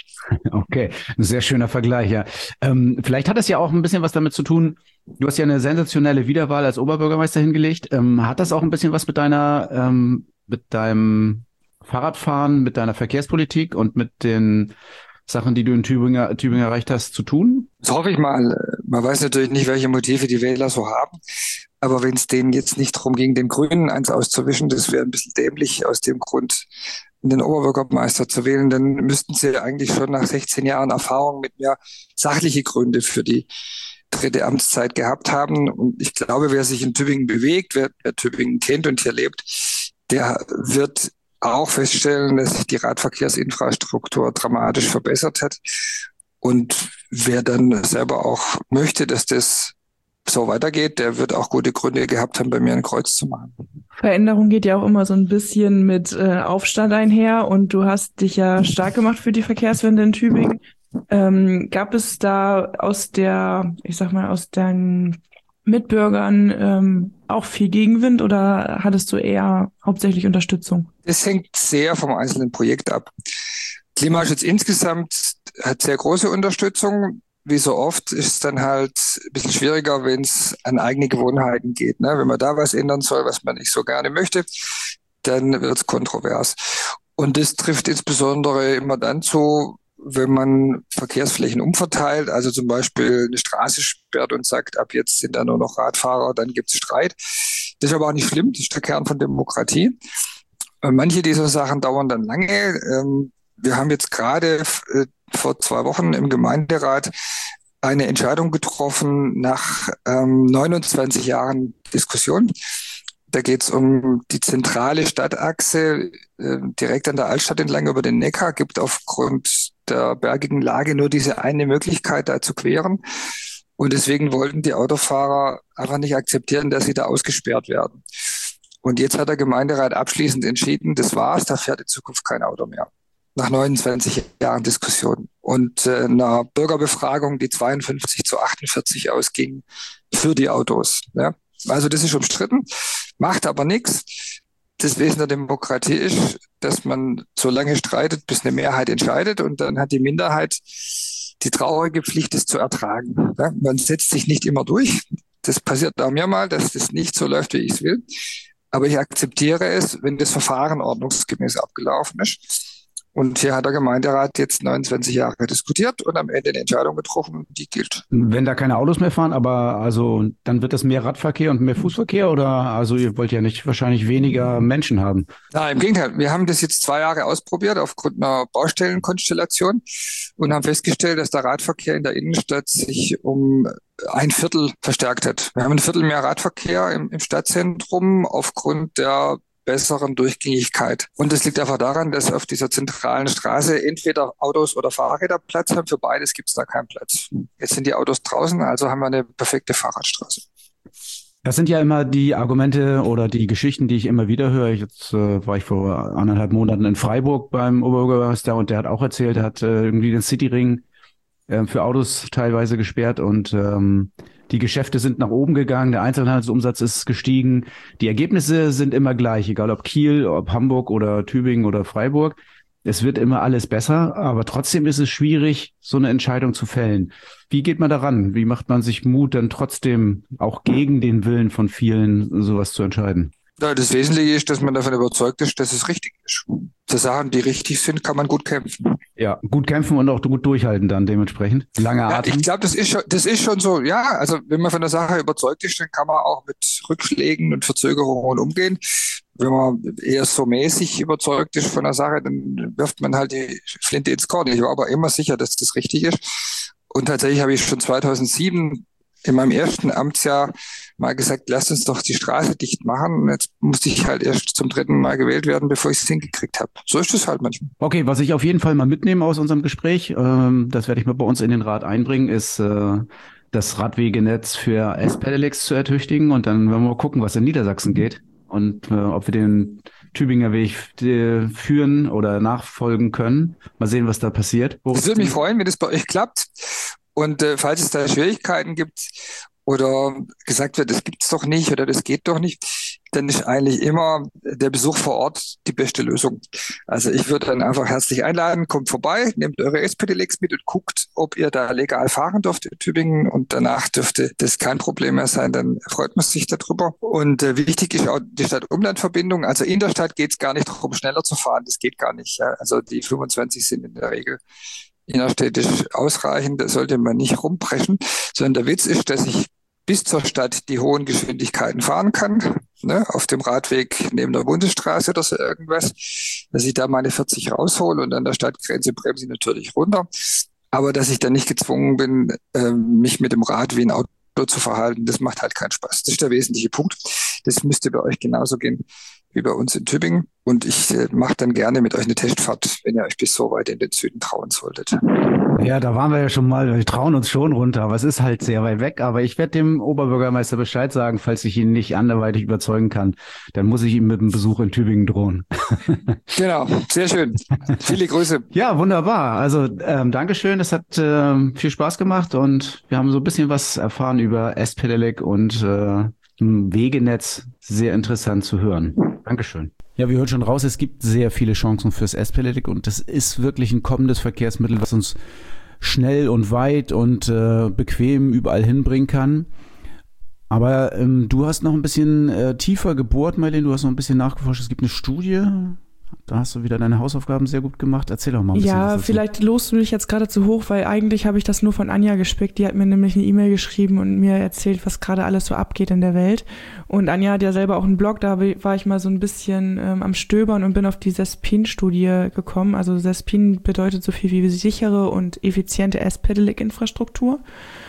[SPEAKER 2] Okay, ein sehr schöner Vergleich, ja. Ähm, vielleicht hat es ja auch ein bisschen was damit zu tun. Du hast ja eine sensationelle Wiederwahl als Oberbürgermeister hingelegt. Ähm, hat das auch ein bisschen was mit deiner, ähm, mit deinem Fahrradfahren, mit deiner Verkehrspolitik und mit den Sachen, die du in Tübingen, Tübingen erreicht hast, zu tun?
[SPEAKER 5] Das hoffe ich mal. Man weiß natürlich nicht, welche Motive die Wähler so haben. Aber wenn es denen jetzt nicht darum ging, den Grünen eins auszuwischen, das wäre ein bisschen dämlich aus dem Grund, den Oberbürgermeister zu wählen, dann müssten sie eigentlich schon nach sechzehn Jahren Erfahrung mit mir sachliche Gründe für die dritte Amtszeit gehabt haben. Und ich glaube, wer sich in Tübingen bewegt, wer, wer Tübingen kennt und hier lebt, der wird auch feststellen, dass sich die Radverkehrsinfrastruktur dramatisch verbessert hat. Und wer dann selber auch möchte, dass das so weitergeht, der wird auch gute Gründe gehabt haben, bei mir ein Kreuz zu machen.
[SPEAKER 3] Veränderung geht ja auch immer so ein bisschen mit äh, Aufstand einher und du hast dich ja stark gemacht für die Verkehrswende in Tübingen. Ähm, gab es da aus der, ich sag mal, aus deinen Mitbürgern ähm, auch viel Gegenwind oder hattest du eher hauptsächlich Unterstützung?
[SPEAKER 5] Das hängt sehr vom einzelnen Projekt ab. Klimaschutz insgesamt hat sehr große Unterstützung. Wie so oft ist es dann halt ein bisschen schwieriger, wenn es an eigene Gewohnheiten geht. Ne? Wenn man da was ändern soll, was man nicht so gerne möchte, dann wird es kontrovers. Und das trifft insbesondere immer dann zu, wenn man Verkehrsflächen umverteilt, also zum Beispiel eine Straße sperrt und sagt, ab jetzt sind da nur noch Radfahrer, dann gibt es Streit. Das ist aber auch nicht schlimm, das ist der Kern von Demokratie. Äh, Manche dieser Sachen dauern dann lange. Ähm, Wir haben jetzt gerade äh, vor zwei Wochen im Gemeinderat eine Entscheidung getroffen nach ähm, neunundzwanzig Jahren Diskussion. Da geht es um die zentrale Stadtachse äh, direkt an der Altstadt entlang über den Neckar, gibt aufgrund der bergigen Lage nur diese eine Möglichkeit, da zu queren. Und deswegen wollten die Autofahrer einfach nicht akzeptieren, dass sie da ausgesperrt werden. Und jetzt hat der Gemeinderat abschließend entschieden, das war's, da fährt in Zukunft kein Auto mehr. Nach neunundzwanzig Jahren Diskussion. Und äh, einer Bürgerbefragung, die zweiundfünfzig zu achtundvierzig ausging für die Autos. Ja. Also das ist umstritten, macht aber nichts. Das Wesen der Demokratie ist, dass man so lange streitet, bis eine Mehrheit entscheidet und dann hat die Minderheit die traurige Pflicht, es zu ertragen. Ja, man setzt sich nicht immer durch. Das passiert auch mir mal, dass das nicht so läuft, wie ich es will. Aber ich akzeptiere es, wenn das Verfahren ordnungsgemäß abgelaufen ist. Und hier hat der Gemeinderat jetzt neunundzwanzig Jahre diskutiert und am Ende eine Entscheidung getroffen, die gilt.
[SPEAKER 2] Wenn da keine Autos mehr fahren, aber also dann wird das mehr Radverkehr und mehr Fußverkehr oder also ihr wollt ja nicht wahrscheinlich weniger Menschen haben?
[SPEAKER 5] Nein, im Gegenteil. Wir haben das jetzt zwei Jahre ausprobiert aufgrund einer Baustellenkonstellation und haben festgestellt, dass der Radverkehr in der Innenstadt sich um ein Viertel verstärkt hat. Wir haben ein Viertel mehr Radverkehr im, im Stadtzentrum aufgrund der besseren Durchgängigkeit. Und das liegt einfach daran, dass auf dieser zentralen Straße entweder Autos oder Fahrräder Platz haben. Für beides gibt es da keinen Platz. Jetzt sind die Autos draußen, also haben wir eine perfekte Fahrradstraße.
[SPEAKER 2] Das sind ja immer die Argumente oder die Geschichten, die ich immer wieder höre. Jetzt äh, war ich vor anderthalb Monaten in Freiburg beim Oberbürgermeister und der hat auch erzählt, er hat äh, irgendwie den Cityring äh, für Autos teilweise gesperrt und ähm, die Geschäfte sind nach oben gegangen, der Einzelhandelsumsatz ist gestiegen. Die Ergebnisse sind immer gleich, egal ob Kiel, ob Hamburg oder Tübingen oder Freiburg. Es wird immer alles besser, aber trotzdem ist es schwierig, so eine Entscheidung zu fällen. Wie geht man daran? Wie macht man sich Mut, dann trotzdem auch gegen den Willen von vielen sowas zu entscheiden?
[SPEAKER 5] Ja, das Wesentliche ist, dass man davon überzeugt ist, dass es richtig ist. Für Sachen, die richtig sind, kann man gut kämpfen.
[SPEAKER 2] Ja, gut kämpfen und auch gut durchhalten dann dementsprechend. Lange Atem.
[SPEAKER 5] Ja, ich glaube, das ist schon, das ist schon so. Ja, also wenn man von der Sache überzeugt ist, dann kann man auch mit Rückschlägen und Verzögerungen umgehen. Wenn man eher so mäßig überzeugt ist von der Sache, dann wirft man halt die Flinte ins Korn. Ich war aber immer sicher, dass das richtig ist. Und tatsächlich habe ich schon zweitausendsieben in meinem ersten Amtsjahr mal gesagt, lasst uns doch die Straße dicht machen. Und jetzt musste ich halt erst zum dritten Mal gewählt werden, bevor ich es hingekriegt habe. So ist es halt manchmal.
[SPEAKER 2] Okay, was ich auf jeden Fall mal mitnehme aus unserem Gespräch, ähm, das werde ich mal bei uns in den Rat einbringen, ist äh, das Radwegenetz für S-Pedelecs zu ertüchtigen. Und dann werden wir mal gucken, was in Niedersachsen geht. Und äh, ob wir den Tübinger Weg äh, führen oder nachfolgen können. Mal sehen, was da passiert.
[SPEAKER 5] Es würde mich freuen, wenn das bei euch klappt. Und äh, falls es da Schwierigkeiten gibt oder gesagt wird, das gibt's doch nicht oder das geht doch nicht, dann ist eigentlich immer der Besuch vor Ort die beste Lösung. Also ich würde dann einfach herzlich einladen, kommt vorbei, nehmt eure S-Pedelecs mit und guckt, ob ihr da legal fahren dürft in Tübingen und danach dürfte das kein Problem mehr sein, dann freut man sich darüber. Und äh, wichtig ist auch die Stadt-Umland-Verbindung. Also in der Stadt geht es gar nicht darum, schneller zu fahren, das geht gar nicht. Ja? Also die fünfundzwanzig sind in der Regel innerstädtisch ausreichend, da sollte man nicht rumpreschen, sondern der Witz ist, dass ich bis zur Stadt die hohen Geschwindigkeiten fahren kann, ne, auf dem Radweg neben der Bundesstraße oder so irgendwas, dass ich da meine vierzig raushole und an der Stadtgrenze bremse ich natürlich runter, aber dass ich dann nicht gezwungen bin, äh, mich mit dem Rad wie ein Auto zu verhalten, das macht halt keinen Spaß. Das ist der wesentliche Punkt. Das müsste bei euch genauso gehen wie bei uns in Tübingen. Und ich äh, mache dann gerne mit euch eine Testfahrt, wenn ihr euch bis so weit in den Süden trauen solltet.
[SPEAKER 2] Ja, da waren wir ja schon mal, wir trauen uns schon runter, aber es ist halt sehr weit weg. Aber ich werde dem Oberbürgermeister Bescheid sagen, falls ich ihn nicht anderweitig überzeugen kann. Dann muss ich ihm mit einem Besuch in Tübingen drohen.
[SPEAKER 5] Genau, sehr schön. Viele Grüße.
[SPEAKER 2] Ja, wunderbar. Also ähm, Dankeschön, es hat ähm, viel Spaß gemacht und wir haben so ein bisschen was erfahren über S-Pedelec und äh, Wegenetz. Sehr interessant zu hören. Dankeschön. Ja, wir hören schon raus, es gibt sehr viele Chancen fürs S-Pedelec und das ist wirklich ein kommendes Verkehrsmittel, was uns schnell und weit und äh, bequem überall hinbringen kann. Aber ähm, du hast noch ein bisschen äh, tiefer gebohrt, Marlene, du hast noch ein bisschen nachgeforscht. Es gibt eine Studie, da hast du wieder deine Hausaufgaben sehr gut gemacht. Erzähl doch mal ein bisschen.
[SPEAKER 3] Ja,
[SPEAKER 2] was
[SPEAKER 3] vielleicht lost du dich jetzt gerade zu hoch, weil eigentlich habe ich das nur von Anja gespickt. Die hat mir nämlich eine E-Mail geschrieben und mir erzählt, was gerade alles so abgeht in der Welt. Und Anja hat ja selber auch einen Blog, da war ich mal so ein bisschen ähm, am Stöbern und bin auf die Sespin-Studie gekommen. Also Sespin bedeutet so viel wie sichere und effiziente S-Pedelec-Infrastruktur.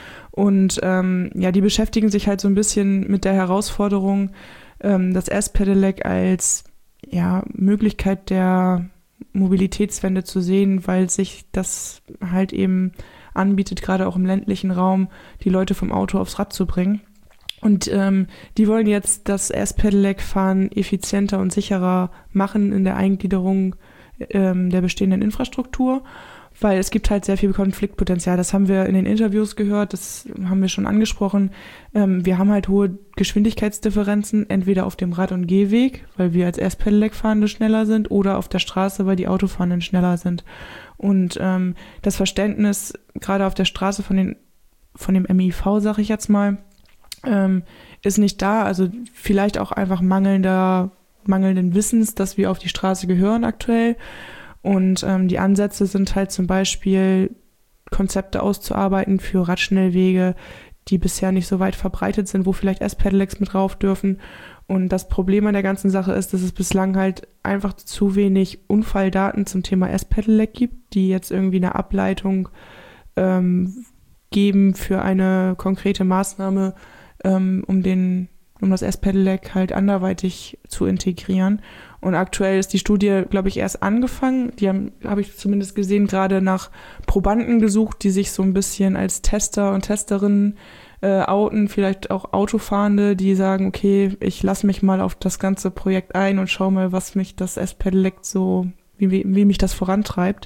[SPEAKER 3] Und ähm, ja, die beschäftigen sich halt so ein bisschen mit der Herausforderung, ähm, das S-Pedelec als ja, Möglichkeit der Mobilitätswende zu sehen, weil sich das halt eben anbietet, gerade auch im ländlichen Raum, die Leute vom Auto aufs Rad zu bringen. Und ähm, die wollen jetzt das S-Pedelec-Fahren effizienter und sicherer machen in der Eingliederung ähm, der bestehenden Infrastruktur, weil es gibt halt sehr viel Konfliktpotenzial. Das haben wir in den Interviews gehört, das haben wir schon angesprochen. Ähm, wir haben halt hohe Geschwindigkeitsdifferenzen, entweder auf dem Rad- und Gehweg, weil wir als S-Pedelec-Fahrende schneller sind, oder auf der Straße, weil die Autofahrenden schneller sind. Und ähm, das Verständnis, gerade auf der Straße von, den, von dem M I V, sag ich jetzt mal, ähm, ist nicht da. Also vielleicht auch einfach mangelnder, mangelnden Wissens, dass wir auf die Straße gehören aktuell. Und ähm, die Ansätze sind halt zum Beispiel, Konzepte auszuarbeiten für Radschnellwege, die bisher nicht so weit verbreitet sind, wo vielleicht S-Pedelecs mit drauf dürfen. Und das Problem an der ganzen Sache ist, dass es bislang halt einfach zu wenig Unfalldaten zum Thema S-Pedelec gibt, die jetzt irgendwie eine Ableitung ähm, geben für eine konkrete Maßnahme, ähm, um den, um das S-Pedelec halt anderweitig zu integrieren. Und aktuell ist die Studie, glaube ich, erst angefangen. Die haben, habe ich zumindest gesehen, gerade nach Probanden gesucht, die sich so ein bisschen als Tester und Testerinnen äh, outen, vielleicht auch Autofahrende, die sagen, okay, ich lasse mich mal auf das ganze Projekt ein und schaue mal, was mich das S-Pedelec so, wie, wie, wie mich das vorantreibt.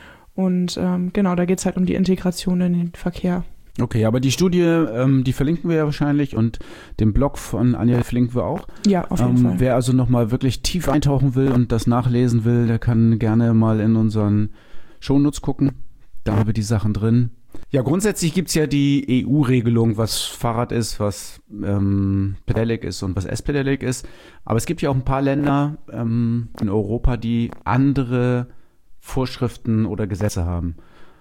[SPEAKER 3] Und ähm, genau, da geht es halt um die Integration in den Verkehr.
[SPEAKER 2] Okay, aber die Studie, ähm, die verlinken wir ja wahrscheinlich und den Blog von Anja verlinken wir auch.
[SPEAKER 3] Ja, auf jeden
[SPEAKER 2] ähm,
[SPEAKER 3] Fall.
[SPEAKER 2] Wer also nochmal wirklich tief eintauchen will und das nachlesen will, der kann gerne mal in unseren Shownotes gucken. Da haben wir die Sachen drin. Ja, grundsätzlich gibt's ja die E U-Regelung, was Fahrrad ist, was ähm, Pedelec ist und was S-Pedelec ist. Aber es gibt ja auch ein paar Länder ähm, in Europa, die andere Vorschriften oder Gesetze haben.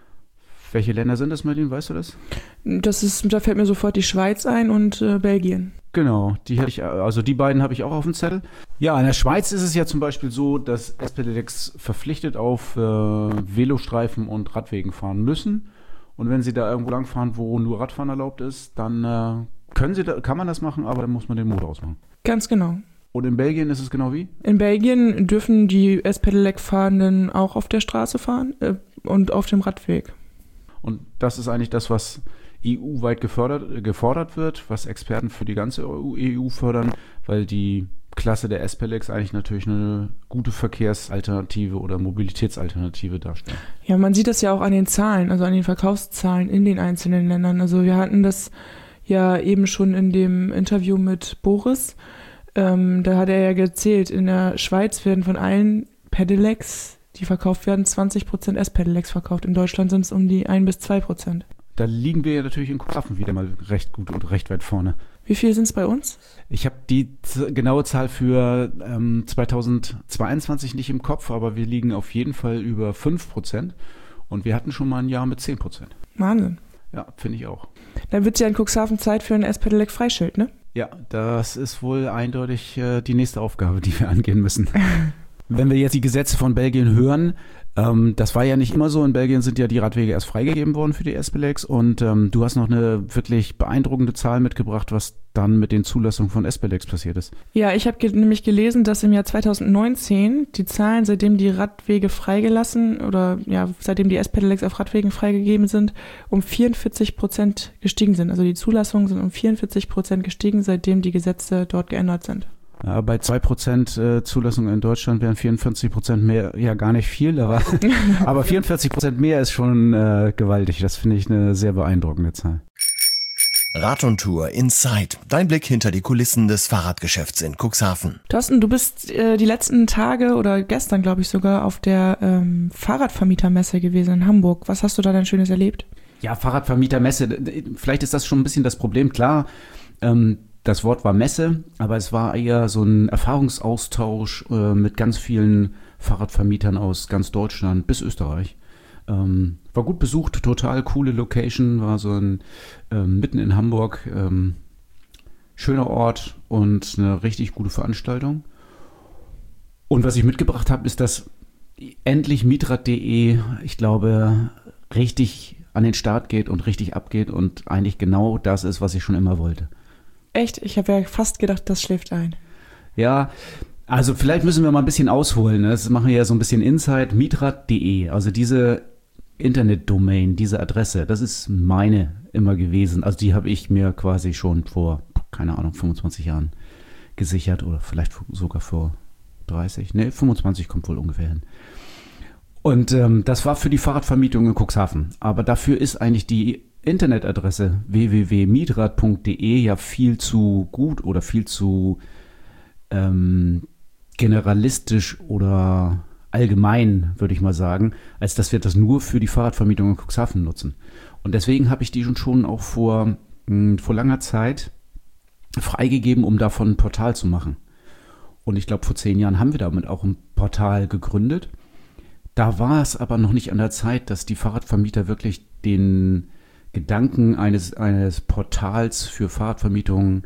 [SPEAKER 2] Welche Länder sind das, Marlene? Weißt du das?
[SPEAKER 3] Das ist, da fällt mir sofort die Schweiz ein und äh, Belgien.
[SPEAKER 2] Genau, die hätte ich, also die beiden habe ich auch auf dem Zettel. Ja, in der Schweiz ist es ja zum Beispiel so, dass S-Pedelecs verpflichtet auf äh, Velostreifen und Radwegen fahren müssen. Und wenn sie da irgendwo langfahren, wo nur Radfahren erlaubt ist, dann äh, können sie da, kann man das machen, aber dann muss man den Motor ausmachen.
[SPEAKER 3] Ganz genau.
[SPEAKER 2] Und in Belgien ist es genau wie?
[SPEAKER 3] In Belgien dürfen die S-Pedelec-Fahrenden auch auf der Straße fahren äh, und auf dem Radweg.
[SPEAKER 2] Und das ist eigentlich das, was E U-weit gefördert, gefordert wird, was Experten für die ganze E U fördern, weil die Klasse der S-Pedelecs eigentlich natürlich eine gute Verkehrsalternative oder Mobilitätsalternative darstellt.
[SPEAKER 3] Ja, man sieht das ja auch an den Zahlen, also an den Verkaufszahlen in den einzelnen Ländern. Also wir hatten das ja eben schon in dem Interview mit Boris. Ähm, da hat er ja gezählt, in der Schweiz werden von allen Pedelecs, die verkauft werden, zwanzig Prozent S-Pedelecs verkauft. In Deutschland sind es um die ein bis zwei Prozent.
[SPEAKER 2] Da liegen wir ja natürlich in Cuxhaven wieder mal recht gut und recht weit vorne.
[SPEAKER 3] Wie viel sind es bei uns?
[SPEAKER 2] Ich habe die z- genaue Zahl für ähm, zweitausendzweiundzwanzig nicht im Kopf, aber wir liegen auf jeden Fall über fünf Prozent. Und wir hatten schon mal ein Jahr mit zehn Prozent.
[SPEAKER 3] Wahnsinn.
[SPEAKER 2] Ja, finde ich auch.
[SPEAKER 3] Dann wird es ja in Cuxhaven Zeit für ein S-Pedelec-Freischild, ne?
[SPEAKER 2] Ja, das ist wohl eindeutig äh, die nächste Aufgabe, die wir angehen müssen. Wenn wir jetzt die Gesetze von Belgien hören, ähm, das war ja nicht immer so. In Belgien sind ja die Radwege erst freigegeben worden für die S-Pedelecs und ähm, du hast noch eine wirklich beeindruckende Zahl mitgebracht, was dann mit den Zulassungen von S-Pedelecs passiert ist.
[SPEAKER 3] Ja, ich habe ge- nämlich gelesen, dass im Jahr zweitausendneunzehn die Zahlen, seitdem die Radwege freigelassen oder ja, seitdem die S-Pedelecs auf Radwegen freigegeben sind, um vierundvierzig Prozent gestiegen sind. Also die Zulassungen sind um vierundvierzig Prozent gestiegen, seitdem die Gesetze dort geändert sind.
[SPEAKER 2] Ja, bei zwei Prozent äh, Zulassung in Deutschland wären vierundvierzig Prozent mehr ja gar nicht viel, aber, aber vierundvierzig Prozent mehr ist schon äh, gewaltig. Das finde ich eine sehr beeindruckende Zahl.
[SPEAKER 1] Rad und Tour Inside. Dein Blick hinter die Kulissen des Fahrradgeschäfts in Cuxhaven.
[SPEAKER 3] Thorsten, du bist äh, die letzten Tage oder gestern, glaube ich sogar, auf der ähm, Fahrradvermietermesse gewesen in Hamburg. Was hast du da denn Schönes erlebt?
[SPEAKER 2] Ja, Fahrradvermietermesse. Vielleicht ist das schon ein bisschen das Problem. Klar, ähm, das Wort war Messe, aber es war eher so ein Erfahrungsaustausch äh, mit ganz vielen Fahrradvermietern aus ganz Deutschland bis Österreich. Ähm, war gut besucht, total coole Location, war so ein ähm, mitten in Hamburg, ähm, schöner Ort und eine richtig gute Veranstaltung. Und was ich mitgebracht habe, ist, dass endlich Mietrad punkt de, ich glaube, richtig an den Start geht und richtig abgeht und eigentlich genau das ist, was ich schon immer wollte.
[SPEAKER 3] Echt? Ich habe ja fast gedacht, das schläft ein.
[SPEAKER 2] Ja, Also vielleicht müssen wir mal ein bisschen ausholen. Ne? Das machen wir ja so ein bisschen Inside. Mietrad punkt de, also diese Internetdomain, diese Adresse, das ist meine immer gewesen. Also die habe ich mir quasi schon vor, keine Ahnung, fünfundzwanzig Jahren gesichert oder vielleicht sogar vor dreißig. Ne, fünfundzwanzig kommt wohl ungefähr hin. Und ähm, das war für die Fahrradvermietung in Cuxhaven. Aber dafür ist eigentlich die Internetadresse w w w punkt mietrad punkt de ja viel zu gut oder viel zu ähm, generalistisch oder allgemein, würde ich mal sagen, als dass wir das nur für die Fahrradvermietung in Cuxhaven nutzen. Und deswegen habe ich die schon, schon auch vor, mh, vor langer Zeit freigegeben, um davon ein Portal zu machen. Und ich glaube, vor zehn Jahren haben wir damit auch ein Portal gegründet. Da war es aber noch nicht an der Zeit, dass die Fahrradvermieter wirklich den Gedanken eines, eines Portals für Fahrradvermietungen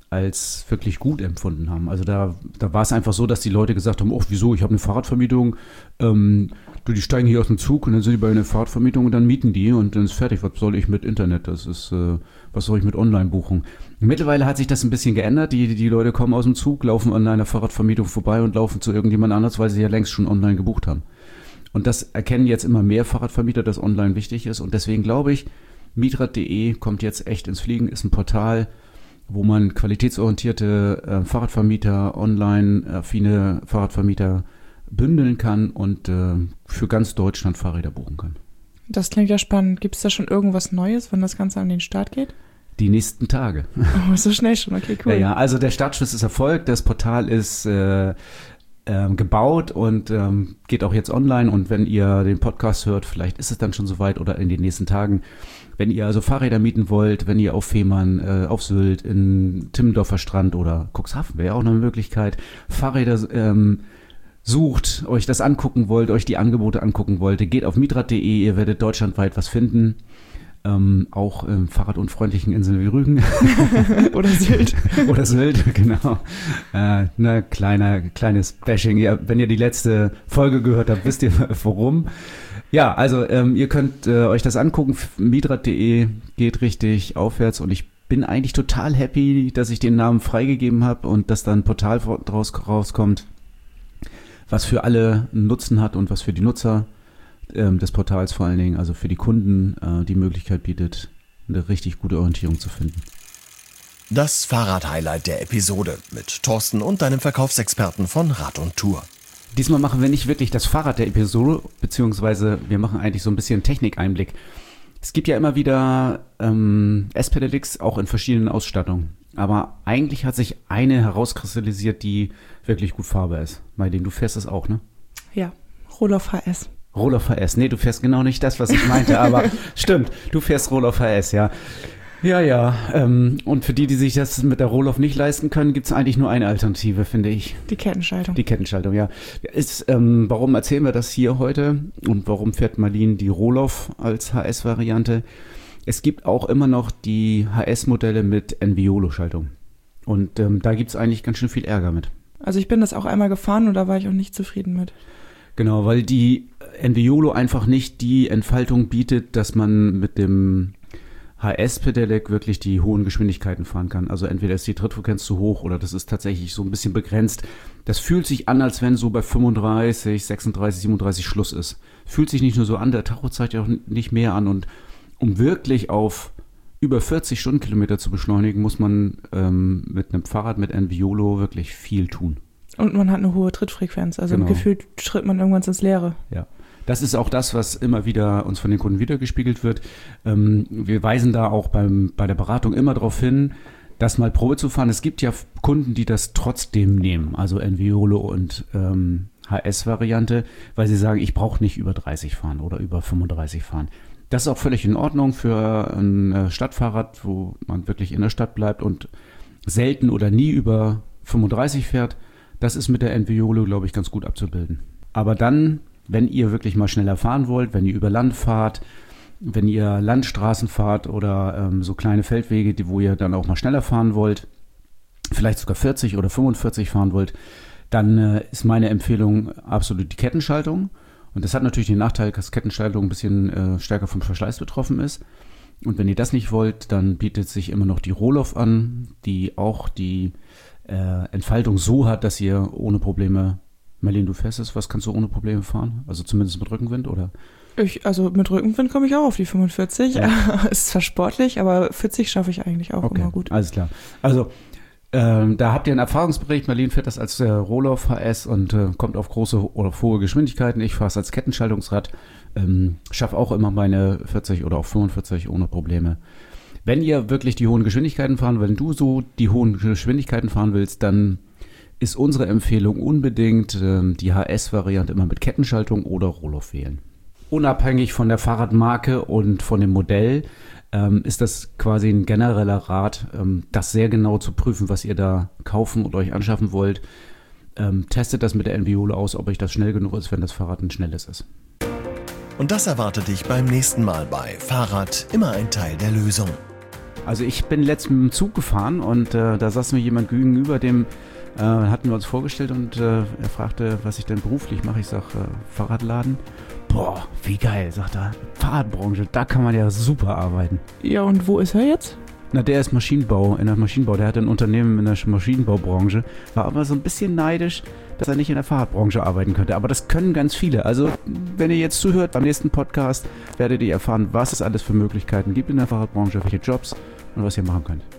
[SPEAKER 2] als wirklich gut empfunden haben. Also da, da war es einfach so, dass die Leute gesagt haben, oh, wieso, ich habe eine Fahrradvermietung, ähm, du, die steigen hier aus dem Zug und dann sind die bei einer Fahrradvermietung und dann mieten die und dann ist fertig. Was soll ich mit Internet? Das ist, äh, was soll ich mit Online-Buchung? Mittlerweile hat sich das ein bisschen geändert. Die, die Leute kommen aus dem Zug, laufen an einer Fahrradvermietung vorbei und laufen zu irgendjemand anders, weil sie ja längst schon online gebucht haben. Und das erkennen jetzt immer mehr Fahrradvermieter, dass online wichtig ist. Und deswegen glaube ich, Mietrad punkt de kommt jetzt echt ins Fliegen, ist ein Portal, wo man qualitätsorientierte äh, Fahrradvermieter, online-affine Fahrradvermieter bündeln kann und äh, für ganz Deutschland Fahrräder buchen kann.
[SPEAKER 3] Das klingt ja spannend. Gibt es da schon irgendwas Neues, wann das Ganze an den Start geht?
[SPEAKER 2] Die nächsten Tage.
[SPEAKER 3] Oh, so schnell schon, okay, cool.
[SPEAKER 2] Ja, ja, also der Startschuss ist erfolgt, das Portal ist äh, äh, gebaut und ähm, geht auch jetzt online und wenn ihr den Podcast hört, vielleicht ist es dann schon soweit oder in den nächsten Tagen. Wenn ihr also Fahrräder mieten wollt, wenn ihr auf Fehmarn, äh, auf Sylt, in Timmendorfer Strand oder Cuxhaven wäre ja auch eine Möglichkeit, Fahrräder ähm, sucht, euch das angucken wollt, euch die Angebote angucken wollt, geht auf mietrad punkt de, ihr werdet deutschlandweit was finden. Ähm, auch ähm, fahrradunfreundlichen Inseln wie Rügen.
[SPEAKER 3] Oder Sylt.
[SPEAKER 2] Oder Sylt, genau. Äh, ne, kleiner, kleines Bashing. Ja, wenn ihr die letzte Folge gehört habt, wisst ihr warum. Ja, also ähm, ihr könnt äh, euch das angucken. mietrad punkt de geht richtig aufwärts und ich bin eigentlich total happy, dass ich den Namen freigegeben habe und dass da ein Portal draus rauskommt, was für alle einen Nutzen hat und was für die Nutzer ähm, des Portals vor allen Dingen, also für die Kunden, äh, die Möglichkeit bietet, eine richtig gute Orientierung zu finden.
[SPEAKER 1] Das Fahrrad-Highlight der Episode mit Thorsten und deinem Verkaufsexperten von Rad und Tour.
[SPEAKER 2] Diesmal machen wir nicht wirklich das Fahrrad der Episode, beziehungsweise wir machen eigentlich so ein bisschen Technikeinblick. Es gibt ja immer wieder ähm, S-Pedelecs auch in verschiedenen Ausstattungen. Aber eigentlich hat sich eine herauskristallisiert, die wirklich gut fahrbar ist. Marlene, du fährst das auch, ne?
[SPEAKER 3] Ja, Rohloff H S.
[SPEAKER 2] Rohloff H S. Nee, du fährst genau nicht das, was ich meinte, aber stimmt, du fährst Rohloff H S, ja. Ja, ja. Ähm, und für die, die sich das mit der Rohloff nicht leisten können, gibt es eigentlich nur eine Alternative, finde ich.
[SPEAKER 3] Die Kettenschaltung.
[SPEAKER 2] Die Kettenschaltung, ja. Ist, ähm, warum erzählen wir das hier heute und warum fährt Marlene die Rohloff als H S-Variante? Es gibt auch immer noch die H S-Modelle mit Enviolo-Schaltung. Und ähm, da gibt es eigentlich ganz schön viel Ärger mit.
[SPEAKER 3] Also ich bin das auch einmal gefahren und da war ich auch nicht zufrieden mit.
[SPEAKER 2] Genau, weil die Enviolo einfach nicht die Entfaltung bietet, dass man mit dem H S-Pedelec wirklich die hohen Geschwindigkeiten fahren kann. Also entweder ist die Trittfrequenz zu hoch oder das ist tatsächlich so ein bisschen begrenzt. Das fühlt sich an, als wenn so bei fünfunddreißig, sechsunddreißig, siebenunddreißig Schluss ist. Fühlt sich nicht nur so an, der Tacho zeigt ja auch nicht mehr an. Und um wirklich auf über vierzig Stundenkilometer zu beschleunigen, muss man ähm, mit einem Fahrrad mit Enviolo wirklich viel tun.
[SPEAKER 3] Und man hat eine hohe Trittfrequenz. Also
[SPEAKER 2] genau.
[SPEAKER 3] Gefühlt schritt man irgendwann ins Leere.
[SPEAKER 2] Ja. Das ist auch das, was immer wieder uns von den Kunden wiedergespiegelt wird. Ähm, wir weisen da auch beim, bei der Beratung immer darauf hin, das mal Probe zu fahren. Es gibt ja Kunden, die das trotzdem nehmen, also Enviolo und ähm, H S-Variante, weil sie sagen, ich brauche nicht über dreißig fahren oder über fünfunddreißig fahren. Das ist auch völlig in Ordnung für ein Stadtfahrrad, wo man wirklich in der Stadt bleibt und selten oder nie über fünfunddreißig fährt. Das ist mit der Enviolo, glaube ich, ganz gut abzubilden. Aber dann, wenn ihr wirklich mal schneller fahren wollt, wenn ihr über Land fahrt, wenn ihr Landstraßen fahrt oder ähm, so kleine Feldwege, die, wo ihr dann auch mal schneller fahren wollt, vielleicht sogar vierzig oder fünfundvierzig fahren wollt, dann äh, ist meine Empfehlung absolut die Kettenschaltung. Und das hat natürlich den Nachteil, dass Kettenschaltung ein bisschen äh, stärker vom Verschleiß betroffen ist. Und wenn ihr das nicht wollt, dann bietet sich immer noch die Rohloff an, die auch die äh, Entfaltung so hat, dass ihr ohne Probleme, Marlene, du fährst es, was kannst du ohne Probleme fahren? Also zumindest mit Rückenwind, oder?
[SPEAKER 3] Ich, also mit Rückenwind komme ich auch auf die fünfundvierzig. Ja. Ist zwar sportlich, aber vierzig schaffe ich eigentlich auch
[SPEAKER 2] okay,
[SPEAKER 3] immer gut.
[SPEAKER 2] Alles klar. Also ähm, da habt ihr einen Erfahrungsbericht. Marlene fährt das als äh, Rohloff H S und äh, kommt auf große oder auf hohe Geschwindigkeiten. Ich fahre es als Kettenschaltungsrad. Ähm, schaffe auch immer meine vierzig oder auch fünfundvierzig ohne Probleme. Wenn ihr wirklich die hohen Geschwindigkeiten fahren, wenn du so die hohen Geschwindigkeiten fahren willst, dann ist unsere Empfehlung unbedingt ähm, die H S-Variante immer mit Kettenschaltung oder Rohloff wählen. Unabhängig von der Fahrradmarke und von dem Modell ähm, ist das quasi ein genereller Rat, ähm, das sehr genau zu prüfen, was ihr da kaufen oder euch anschaffen wollt. Ähm, testet das mit der Enviolo aus, ob euch das schnell genug ist, wenn das Fahrrad ein schnelles ist.
[SPEAKER 1] Und das erwartet dich beim nächsten Mal bei Fahrrad, immer ein Teil der Lösung.
[SPEAKER 2] Also ich bin letztens mit dem Zug gefahren und äh, da saß mir jemand gegenüber, dem äh, hatten wir uns vorgestellt und äh, er fragte, was ich denn beruflich mache. Ich sage, äh, Fahrradladen. Boah, wie geil, sagt er. Fahrradbranche, da kann man ja super arbeiten.
[SPEAKER 3] Ja, und wo ist er jetzt?
[SPEAKER 2] Na, der ist Maschinenbau, in der Maschinenbau. Der hat ein Unternehmen in der Maschinenbaubranche. War aber so ein bisschen neidisch, dass er nicht in der Fahrradbranche arbeiten könnte. Aber das können ganz viele. Also, wenn ihr jetzt zuhört, beim nächsten Podcast werdet ihr erfahren, was es alles für Möglichkeiten gibt in der Fahrradbranche, welche Jobs und was ihr machen könnt.